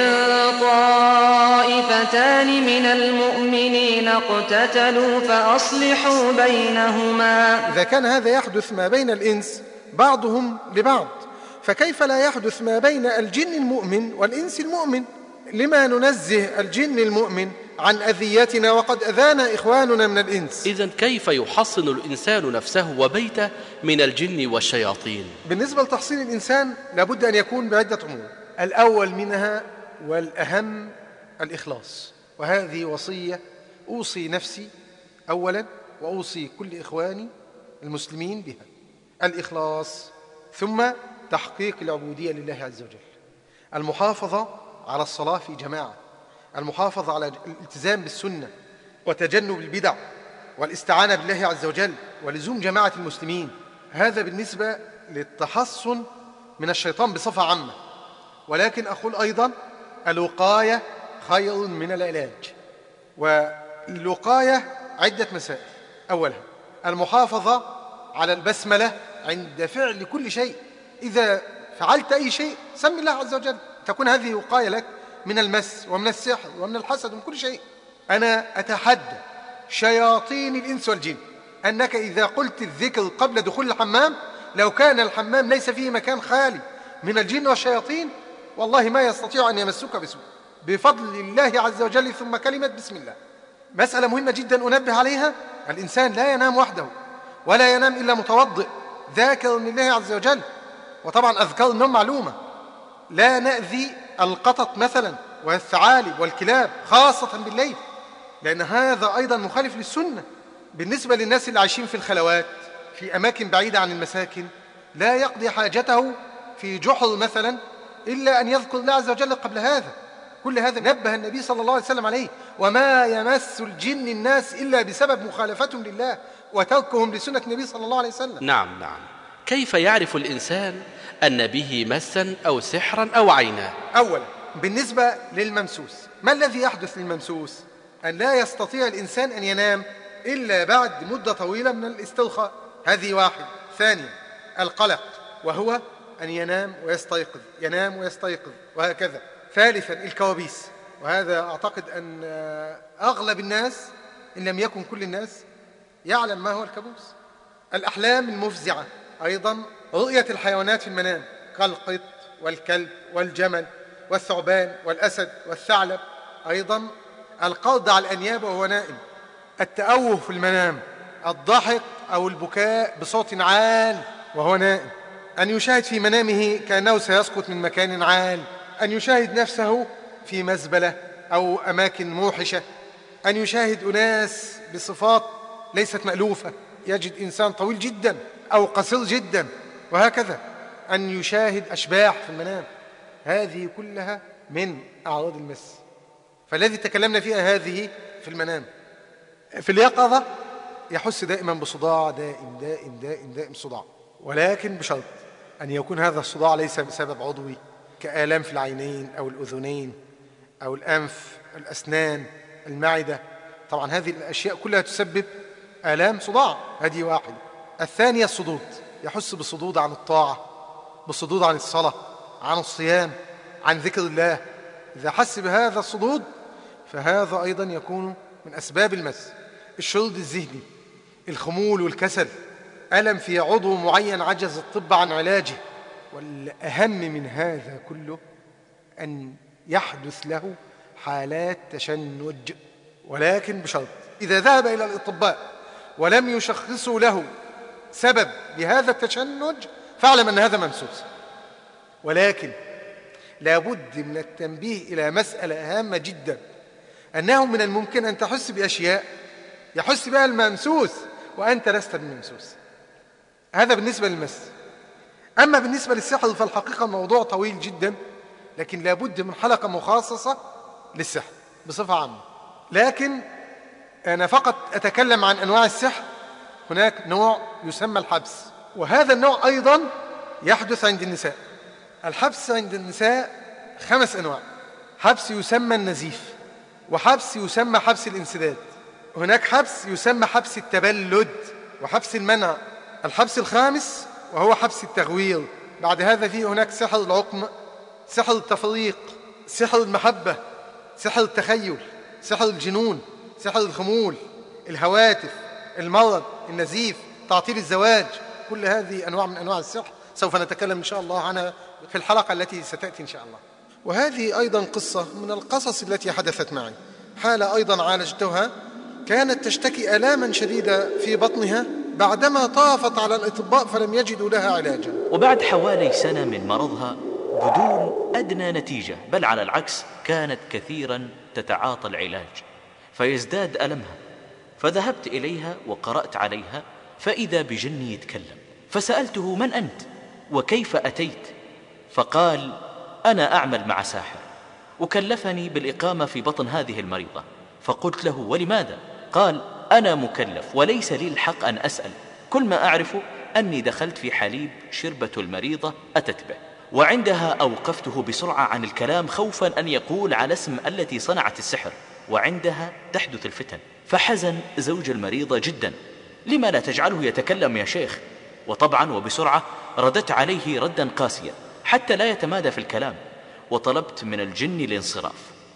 طائفتان من المؤمنين اقتتلوا فأصلحوا بينهما. إذا كان هذا يحدث ما بين الإنس بعضهم لبعض، فكيف لا يحدث ما بين الجن المؤمن والإنس المؤمن؟ لما ننزه الجن المؤمن عن أذيتنا وقد أذانا إخواننا من الإنس؟ إذن كيف يحصن الإنسان نفسه وبيته من الجن والشياطين؟ بالنسبة لتحصين الإنسان لابد أن يكون بعدة أمور. الأول منها والأهم الإخلاص، وهذه وصية أوصي نفسي أولا وأوصي كل إخواني المسلمين بها: الإخلاص، ثم تحقيق العبودية لله عز وجل، المحافظة على الصلاة في جماعة، المحافظة على الالتزام بالسنة وتجنب البدع، والاستعانة بالله عز وجل، ولزوم جماعة المسلمين. هذا بالنسبة للتحصن من الشيطان بصفة عامة. ولكن أقول أيضا الوقاية خير من العلاج. والوقاية عدة مسائل: أولها المحافظة على البسملة عند فعل كل شيء. إذا فعلت أي شيء سم الله عز وجل، تكون هذه وقاية لك من المس ومن السحر ومن الحسد ومن كل شيء. أنا أتحدى شياطين الإنس والجن أنك إذا قلت الذكر قبل دخول الحمام، لو كان الحمام ليس فيه مكان خالي من الجن والشياطين، والله ما يستطيع أن يمسك بسوء بفضل الله عز وجل. ثم كلمة بسم الله، مسألة مهمة جدا أنبه عليها: الإنسان لا ينام وحده، ولا ينام إلا متوضئ ذاكر لله عز وجل. وطبعا أذكار النوم معلومة، لا نأذي القطط مثلا والثعالب والكلاب خاصة بالليل، لأن هذا أيضا مخالف للسنة. بالنسبة للناس اللي عايشين في الخلوات في أماكن بعيدة عن المساكن، لا يقضي حاجته في جحر مثلا إلا أن يذكر الله عز وجل قبل هذا. كل هذا نبه النبي صلى الله عليه وسلم عليه: وما يمس الجن الناس إلا بسبب مخالفتهم لله. وتركهم لسنة النبي صلى الله عليه وسلم. نعم نعم. كيف يعرف الإنسان أن به مسا أو سحرا أو عينا؟ أولا بالنسبة للممسوس، ما الذي يحدث للممسوس؟ أن لا يستطيع الإنسان أن ينام إلا بعد مدة طويلة من الاسترخاء، هذه واحد. ثانيا القلق، وهو أن ينام ويستيقظ، ينام ويستيقظ وهكذا. ثالثا الكوابيس، وهذا أعتقد أن أغلب الناس إن لم يكن كل الناس يعلم ما هو الكابوس. الأحلام المفزعة، أيضا رؤية الحيوانات في المنام كالقط والكلب والجمل والثعبان والأسد والثعلب، أيضا القرض على الأنياب وهو نائم، التأوه في المنام، الضحك أو البكاء بصوت عال وهو نائم، أن يشاهد في منامه كأنه سيسقط من مكان عال، أن يشاهد نفسه في مزبلة أو أماكن موحشة، أن يشاهد أناس بصفات ليست مألوفة، يجد إنسان طويل جدا أو قصير جدا وهكذا، أن يشاهد أشباح في المنام. هذه كلها من أعراض المس، فالذي تكلمنا فيها هذه في المنام. في اليقظة يحس دائما بصداع دائم دائم دائم دائم صداع، ولكن بشرط أن يكون هذا الصداع ليس بسبب عضوي كآلام في العينين أو الأذنين أو الأنف، الأسنان، المعدة. طبعا هذه الأشياء كلها تسبب آلام صداع، هذه واحدة. الثانية الصدود، يحس بصدود عن الطاعة، بصدود عن الصلاة، عن الصيام، عن ذكر الله. إذا حس بهذا الصدود فهذا أيضا يكون من أسباب المس. الشرود الذهني، الخمول والكسل، ألم في عضو معين عجز الطب عن علاجه. والأهم من هذا كله أن يحدث له حالات تشنج، ولكن بشرط إذا ذهب إلى الأطباء ولم يشخصوا له سبب لهذا التشنج فاعلم أن هذا ممسوس. ولكن لابد من التنبيه إلى مسألة هامة جدا، أنه من الممكن أن تحس بأشياء يحس بها الممسوس وأنت لست بالممسوس. هذا بالنسبة للمس. أما بالنسبة للسحر فالحقيقة الموضوع طويل جدا، لكن لابد من حلقة مخصصة للسحر بصفة عامة. لكن أنا فقط أتكلم عن أنواع السحر. هناك نوع يسمى الحبس، وهذا النوع أيضا يحدث عند النساء. الحبس عند النساء خمس أنواع. حبس يسمى النزيف، وحبس يسمى حبس الانسداد، هناك حبس يسمى حبس التبلد، وحبس المنع. الحبس الخامس وهو حبس التغوير. بعد هذا فيه هناك سحر العقم، سحر التفريق، سحر المحبة، سحر التخيل، سحر الجنون، سحر الخمول، الهواتف، المرض، النزيف، تعطيل الزواج. كل هذه أنواع من أنواع السحر سوف نتكلم إن شاء الله عنها في الحلقة التي ستأتي إن شاء الله. وهذه أيضا قصة من القصص التي حدثت معي. حالة أيضا عالجتها، كانت تشتكي آلاما شديدة في بطنها بعدما طافت على الأطباء فلم يجدوا لها علاجا. وبعد حوالي سنة من مرضها بدون أدنى نتيجة، بل على العكس كانت كثيرا تتعاطى العلاج فيزداد ألمها، فذهبت إليها وقرأت عليها فإذا بجني يتكلم، فسألته: من أنت وكيف أتيت؟ فقال: أنا أعمل مع ساحر وكلفني بالإقامة في بطن هذه المريضة. فقلت له: ولماذا؟ قال: أنا مكلف وليس لي الحق أن أسأل، كل ما أعرفه أني دخلت في حليب شربة المريضة أتت به، وعندها أوقفته بسرعة عن الكلام خوفا أن يقول على اسم التي صنعت السحر، وعندها تحدث الفتن. فحزن زوج المريضة جدا: لما لا تجعله يتكلم يا شيخ؟ وطبعا وبسرعة ردت عليه ردا قاسيا حتى لا يتمادى في الكلام، وطلبت من الجن الانصراف،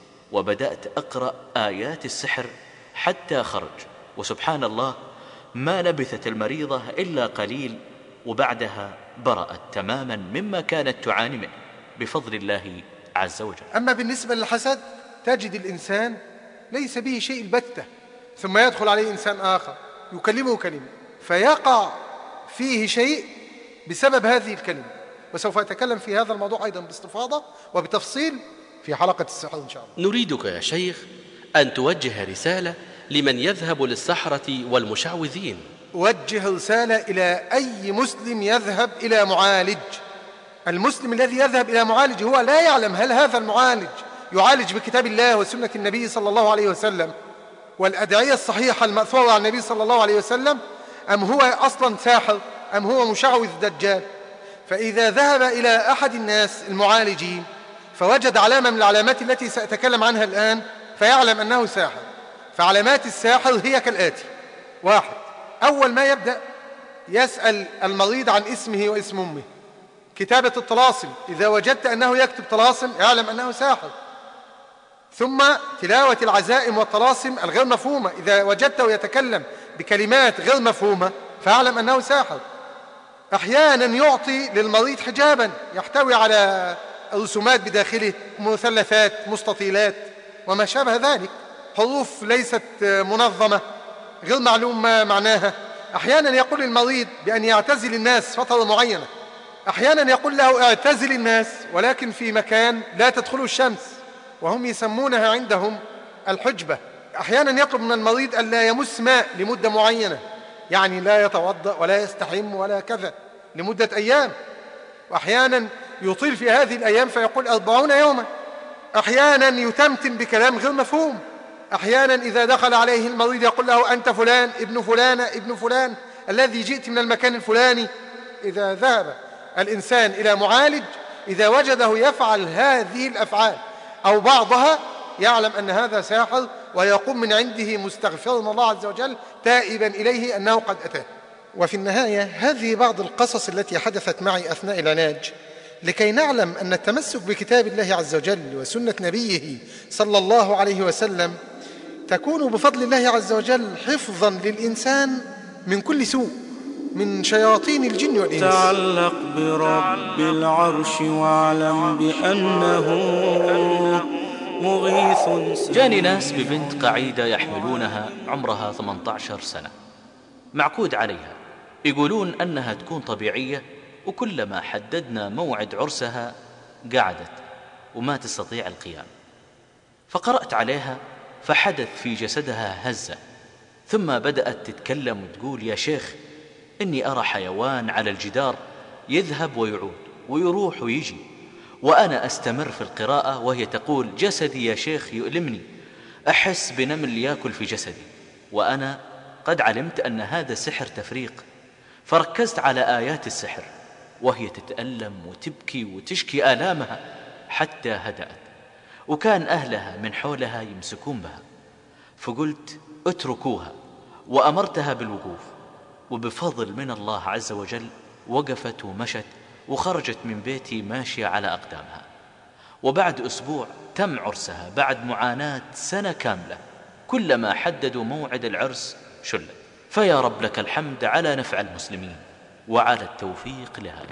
وبدأت أقرأ آيات السحر حتى خرج. وسبحان الله ما لبثت المريضة إلا قليل وبعدها برأت تماما مما كانت تعاني منه بفضل الله عز وجل. أما بالنسبة للحسد تجد الإنسان ليس به شيء البتة، ثم يدخل عليه إنسان آخر يكلمه كلمة فيقع فيه شيء بسبب هذه الكلمة، وسوف أتكلم في هذا الموضوع أيضا باستفاضة وبتفصيل في حلقة السحر إن شاء الله. نريدك يا شيخ أن توجه رسالة لمن يذهب للسحرة والمشعوذين. وجه رسالة إلى أي مسلم يذهب إلى معالج. المسلم الذي يذهب إلى معالج هو لا يعلم هل هذا المعالج يعالج بكتاب الله وسنة النبي صلى الله عليه وسلم والأدعية الصحيحة المأثورة عن النبي صلى الله عليه وسلم، أم هو أصلا ساحر أم هو مشعوذ دجال. فإذا ذهب إلى أحد الناس المعالجين فوجد علامة من العلامات التي سأتكلم عنها الآن فيعلم أنه ساحر. فعلامات الساحر هي كالآتي: واحد، أول ما يبدأ يسأل المريض عن اسمه واسم أمه. كتابة الطلاسم، إذا وجدت أنه يكتب طلاسم اعلم أنه ساحر. ثم تلاوة العزائم والطلاسم الغير مفهومة، إذا وجدته يتكلم بكلمات غير مفهومة فاعلم أنه ساحر. أحيانا يعطي للمريض حجابا يحتوي على رسومات بداخله، مثلثات، مستطيلات وما شابه ذلك، حروف ليست منظمة غير معلوم ما معناها. أحيانا يقول للمريض بأن يعتزل الناس فترة معينة، أحيانا يقول له اعتزل الناس ولكن في مكان لا تدخله الشمس، وهم يسمونها عندهم الحجبة. أحيانا يطلب من المريض أن لا يمس ماء لمدة معينة، يعني لا يتوضأ ولا يستحم ولا كذا لمدة أيام. وأحيانا يطيل في هذه الأيام فيقول أربعون يوما. أحيانا يتمتم بكلام غير مفهوم. أحيانا إذا دخل عليه المريض يقول له أنت فلان ابن فلان ابن فلان الذي جئت من المكان الفلاني. إذا ذهب الإنسان إلى معالج إذا وجده يفعل هذه الأفعال أو بعضها يعلم أن هذا ساحر، ويقوم من عنده مستغفرا الله عز وجل تائبا إليه أنه قد أتاه. وفي النهاية هذه بعض القصص التي حدثت معي أثناء العلاج لكي نعلم أن التمسك بكتاب الله عز وجل وسنة نبيه صلى الله عليه وسلم تكون بفضل الله عز وجل حفظا للإنسان من كل سوء من شياطين الجن والإنس. تعلق برب العرش واعلم بأنه مغيث. جاني ناس ببنت قعيدة يحملونها عمرها ثمانية عشر سنة، معقود عليها، يقولون أنها تكون طبيعية، وكلما حددنا موعد عرسها قعدت وما تستطيع القيام. فقرأت عليها فحدث في جسدها هزة، ثم بدأت تتكلم وتقول يا شيخ إني أرى حيوان على الجدار يذهب ويعود ويروح ويجي، وأنا أستمر في القراءة وهي تقول جسدي يا شيخ يؤلمني، أحس بنمل يأكل في جسدي، وأنا قد علمت أن هذا سحر تفريق. فركزت على آيات السحر وهي تتألم وتبكي وتشكي آلامها حتى هدأت، وكان أهلها من حولها يمسكون بها. فقلت اتركوها وأمرتها بالوقوف، وبفضل من الله عز وجل وقفت ومشت وخرجت من بيتي ماشية على أقدامها. وبعد أسبوع تم عرسها بعد معاناة سنة كاملة، كلما حددوا موعد العرس شلت. فيا رب لك الحمد على نفع المسلمين وعلى التوفيق لهذا.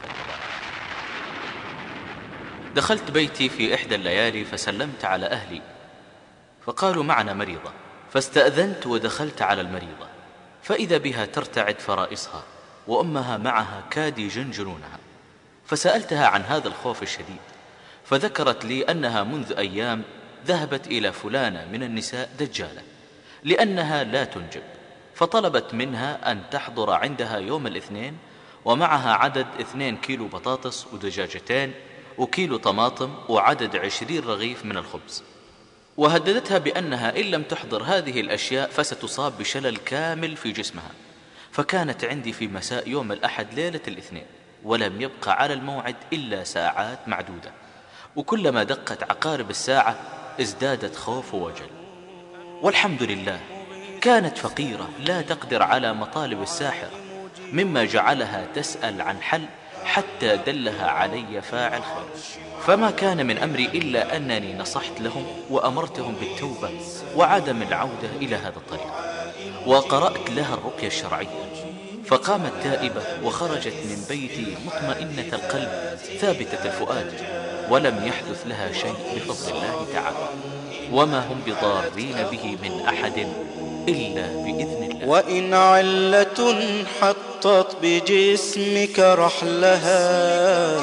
دخلت بيتي في إحدى الليالي فسلمت على أهلي فقالوا معنا مريضة، فاستأذنت ودخلت على المريضة فإذا بها ترتعد فرائصها وأمها معها كاد يجنجنونها. فسألتها عن هذا الخوف الشديد، فذكرت لي أنها منذ أيام ذهبت إلى فلانة من النساء دجالة لأنها لا تنجب، فطلبت منها أن تحضر عندها يوم الاثنين ومعها عدد اثنين كيلو بطاطس ودجاجتين وكيلو طماطم وعدد عشرين رغيف من الخبز، وهددتها بأنها إن لم تحضر هذه الأشياء فستصاب بشلل كامل في جسمها. فكانت عندي في مساء يوم الأحد ليلة الاثنين، ولم يبقى على الموعد إلا ساعات معدودة، وكلما دقت عقارب الساعة ازدادت خوف ووجل. والحمد لله كانت فقيرة لا تقدر على مطالب الساحر، مما جعلها تسأل عن حل حتى دلها علي فاعل خير. فما كان من أمري إلا أنني نصحت لهم وأمرتهم بالتوبة وعدم العودة إلى هذا الطريق، وقرأت لها الرقية الشرعية، فقامت تائبة وخرجت من بيتي مطمئنة القلب ثابتة الفؤاد، ولم يحدث لها شيء بفضل الله تعالى، وما هم بضارين به من أحد إلا بإذن الله. وإن علة حطت بجسمك رحلها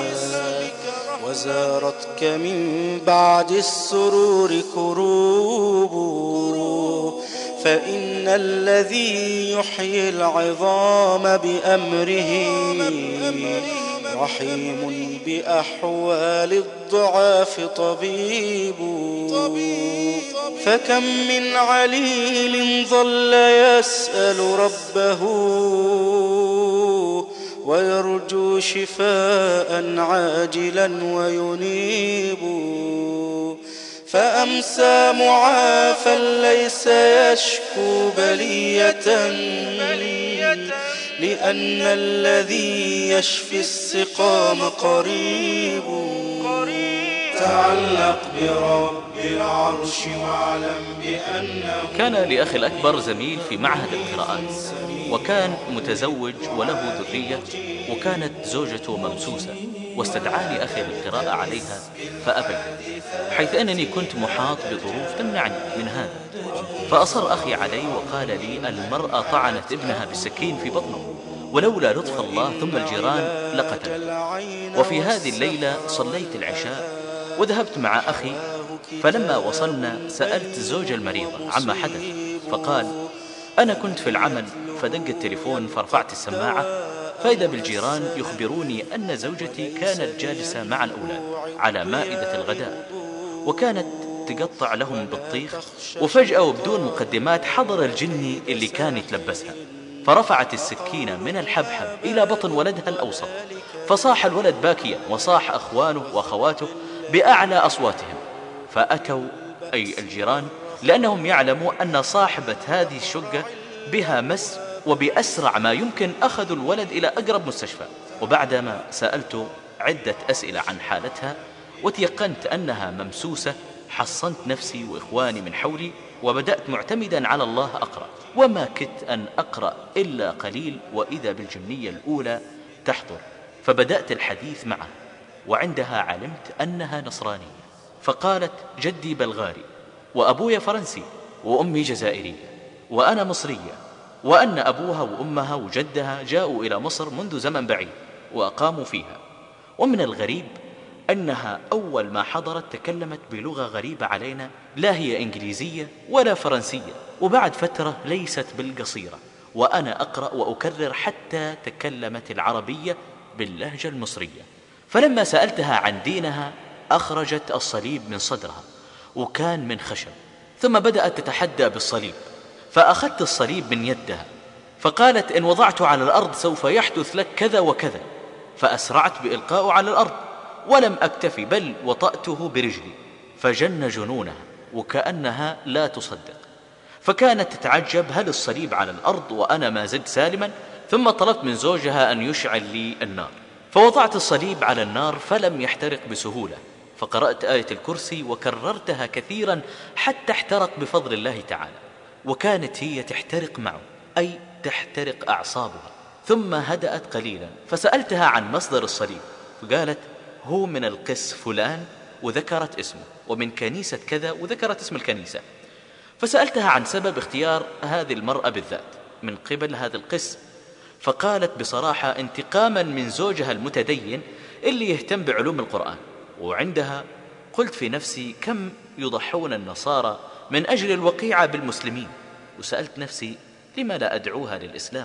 وزارتك من بعد السرور كروب، فإن الذي يحيي العظام بأمره رحيم بأحوال الضعاف طبيب. فكم من عليل ظل يسأل ربه ويرجو شفاء عاجلا وينيب، فأمسى معافى ليس يشكو بلية، لأن الذي يشفي السقام قريب. تعلق برب العرش واعلم بأنه كان لأخي الأكبر زميل في معهد القراءات، وكان متزوج وله ذرية، وكانت زوجته ممسوسة، واستدعاني أخي للقراءة عليها فأبيت، حيث أنني كنت محاط بظروف تمنعني من هذا. فأصر أخي علي وقال لي: المرأة طعنت ابنها بالسكين في بطنه، ولولا لطف الله ثم الجيران لقتله. وفي هذه الليلة صليت العشاء وذهبت مع أخي، فلما وصلنا سألت الزوجة المريضة عما حدث، فقال: أنا كنت في العمل فدق التليفون فرفعت السماعة، فإذا بالجيران يخبروني أن زوجتي كانت جالسة مع الأولاد على مائدة الغداء، وكانت تقطع لهم بالطيخ، وفجأة وبدون مقدمات حضر الجني اللي كان يتلبسها، فرفعت السكينة من الحبحب إلى بطن ولدها الأوسط، فصاح الولد باكيا، وصاح أخوانه وأخواته بأعلى أصواتهم، فأتوا أي الجيران لأنهم يعلموا أن صاحبة هذه الشقة بها مس، وبأسرع ما يمكن أخذوا الولد إلى أقرب مستشفى. وبعدما سألت عدة أسئلة عن حالتها وتيقنت أنها ممسوسة، حصنت نفسي وإخواني من حولي، وبدأت معتمدا على الله أقرأ، وما كدت أن أقرأ إلا قليل وإذا بالجنية الأولى تحضر، فبدأت الحديث معه، وعندها علمت أنها نصرانية، فقالت: جدي بلغاري، وأبوي فرنسي، وأمي جزائرية، وأنا مصرية، وأن أبوها وأمها وجدها جاءوا إلى مصر منذ زمن بعيد وأقاموا فيها، ومن الغريب أنها أول ما حضرت تكلمت بلغة غريبة علينا، لا هي إنجليزية ولا فرنسية، وبعد فترة ليست بالقصيرة وأنا أقرأ وأكرر حتى تكلمت العربية باللهجة المصرية. فلما سألتها عن دينها أخرجت الصليب من صدرها، وكان من خشب، ثم بدأت تتحدى بالصليب، فأخذت الصليب من يدها، فقالت: إن وضعته على الأرض سوف يحدث لك كذا وكذا، فأسرعت بإلقائه على الأرض، ولم أكتفي بل وطأته برجلي، فجن جنونها وكأنها لا تصدق، فكانت تتعجب هل الصليب على الأرض وأنا ما زلت سالما. ثم طلبت من زوجها أن يشعل لي النار، فوضعت الصليب على النار فلم يحترق بسهولة، فقرأت آية الكرسي وكررتها كثيرا حتى احترق بفضل الله تعالى، وكانت هي تحترق معه، أي تحترق أعصابها. ثم هدأت قليلا، فسألتها عن مصدر الصليب، فقالت: هو من القس فلان، وذكرت اسمه، ومن كنيسة كذا، وذكرت اسم الكنيسة. فسألتها عن سبب اختيار هذه المرأة بالذات من قبل هذا القس، فقالت بصراحة انتقاما من زوجها المتدين اللي يهتم بعلوم القرآن. وعندها قلت في نفسي: كم يضحون النصارى من أجل الوقيعة بالمسلمين، وسألت نفسي: لما لا أدعوها للإسلام؟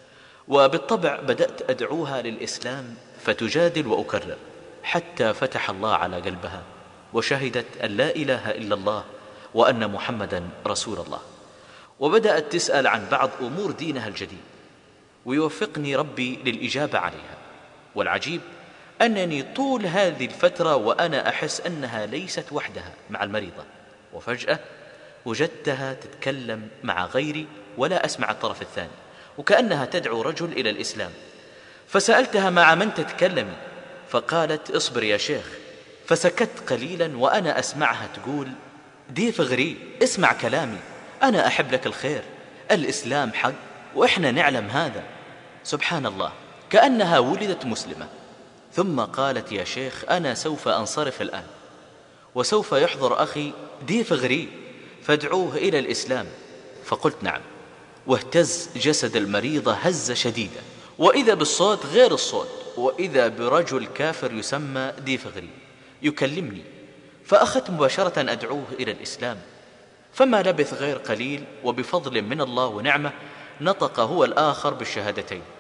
وبالطبع بدأت أدعوها للإسلام، فتجادل وأكرر حتى فتح الله على قلبها، وشهدت أن لا إله إلا الله وأن محمدا رسول الله، وبدأت تسأل عن بعض أمور دينها الجديد، ويوفقني ربي للإجابة عليها. والعجيب أنني طول هذه الفترة وأنا أحس أنها ليست وحدها مع المريضة، وفجأة وجدتها تتكلم مع غيري ولا أسمع الطرف الثاني، وكأنها تدعو رجل إلى الإسلام. فسألتها: مع من تتكلمي؟ فقالت: اصبر يا شيخ. فسكت قليلا وأنا أسمعها تقول: ديف غري، اسمع كلامي، أنا أحب لك الخير، الإسلام حق وإحنا نعلم هذا. سبحان الله، كأنها ولدت مسلمة. ثم قالت: يا شيخ، أنا سوف أنصرف الآن، وسوف يحضر أخي ديف غري فادعوه إلى الإسلام. فقلت: نعم. واهتز جسد المريضة هزة شديدة، وإذا بالصوت غير الصوت، وإذا برجل كافر يسمى ديف غري يكلمني، فأخذت مباشرة أدعوه إلى الإسلام. فما لبث غير قليل، وبفضل من الله ونعمة نطق هو الآخر بالشهادتين،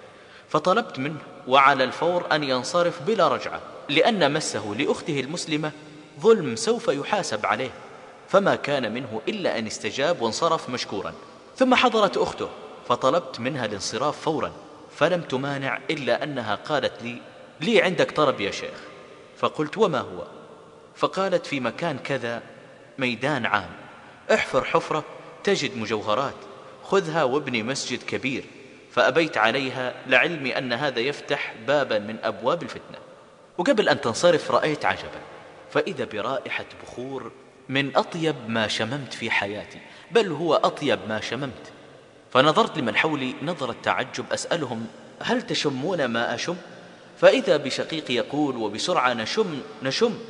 فطلبت منه وعلى الفور أن ينصرف بلا رجعة، لأن مسه لأخته المسلمة ظلم سوف يحاسب عليه، فما كان منه إلا أن استجاب وانصرف مشكورا. ثم حضرت أخته فطلبت منها الانصراف فورا، فلم تمانع، إلا أنها قالت لي: لي عندك طلب يا شيخ. فقلت: وما هو؟ فقالت: في مكان كذا ميدان عام، احفر حفرة تجد مجوهرات، خذها وابني مسجد كبير. فأبيت عليها لعلمي أن هذا يفتح بابا من أبواب الفتنة. وقبل أن تنصرف رأيت عجبا، فإذا برائحة بخور من أطيب ما شممت في حياتي، بل هو أطيب ما شممت. فنظرت لمن حولي نظرة تعجب أسألهم: هل تشمون ما أشم؟ فإذا بشقيقي يقول وبسرعة: نشم نشم.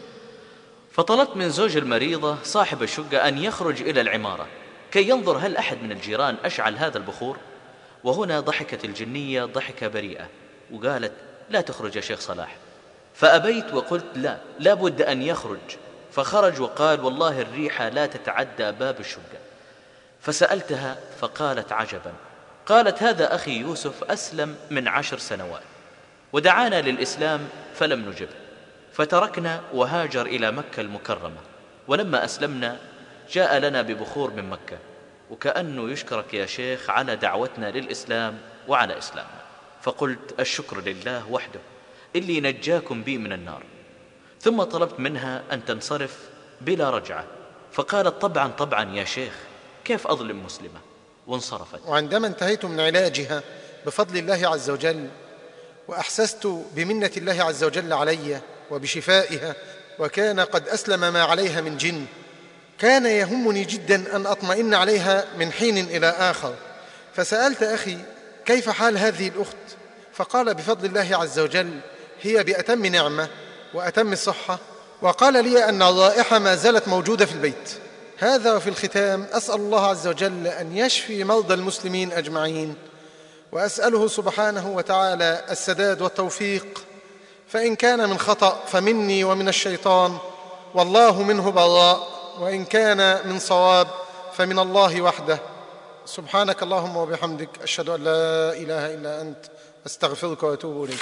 فطلبت من زوج المريضة صاحب الشقة أن يخرج إلى العمارة كي ينظر هل أحد من الجيران أشعل هذا البخور. وهنا ضحكت الجنية ضحكة بريئة وقالت: لا تخرج يا شيخ صلاح. فأبيت وقلت: لا لا بد أن يخرج. فخرج وقال: والله الريحة لا تتعدى باب الشقة. فسألتها فقالت عجبا، قالت: هذا أخي يوسف أسلم من عشر سنوات ودعانا للإسلام فلم نجب، فتركنا وهاجر إلى مكة المكرمة، ولما أسلمنا جاء لنا ببخور من مكة، وكأنه يشكرك يا شيخ على دعوتنا للإسلام وعلى إسلامنا. فقلت: الشكر لله وحده اللي نجاكم بي من النار. ثم طلبت منها أن تنصرف بلا رجعة، فقالت: طبعا طبعا يا شيخ، كيف أظلم مسلمة؟ وانصرفت. وعندما انتهيت من علاجها بفضل الله عز وجل، وأحسست بمنة الله عز وجل علي وبشفائها، وكان قد أسلم ما عليها من جن، كان يهمني جدا أن أطمئن عليها من حين إلى آخر. فسألت أخي: كيف حال هذه الأخت؟ فقال: بفضل الله عز وجل هي بأتم نعمة وأتم صحة، وقال لي أن الرائحة ما زالت موجودة في البيت. هذا. وفي الختام أسأل الله عز وجل أن يشفي مرضى المسلمين أجمعين، وأسأله سبحانه وتعالى السداد والتوفيق، فإن كان من خطأ فمني ومن الشيطان والله منه براء، وإن كان من صواب فمن الله وحده. سبحانك اللهم وبحمدك، أشهد أن لا إله إلا أنت، أستغفرك وأتوب إليك.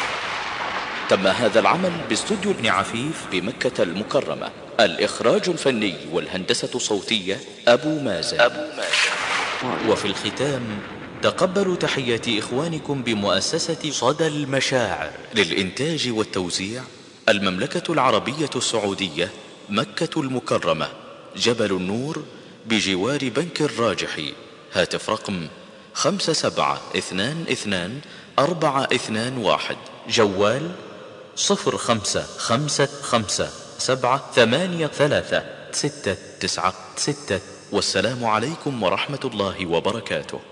تم هذا العمل باستوديو ابن عفيف بمكة المكرمة. الإخراج الفني والهندسة الصوتية أبو مازن, أبو مازن. وفي الختام تقبلوا تحيات إخوانكم بمؤسسة صدى المشاعر للإنتاج والتوزيع، المملكة العربية السعودية، مكة المكرمة، جبل النور، بجوار بنك الراجحي. هاتف رقم خمسة سبعة اثنان اثنان أربعة اثنان واحد، جوال صفر خمسة خمسة خمسة سبعة ثمانية ثلاثة ستة تسعة ستة. والسلام عليكم ورحمة الله وبركاته.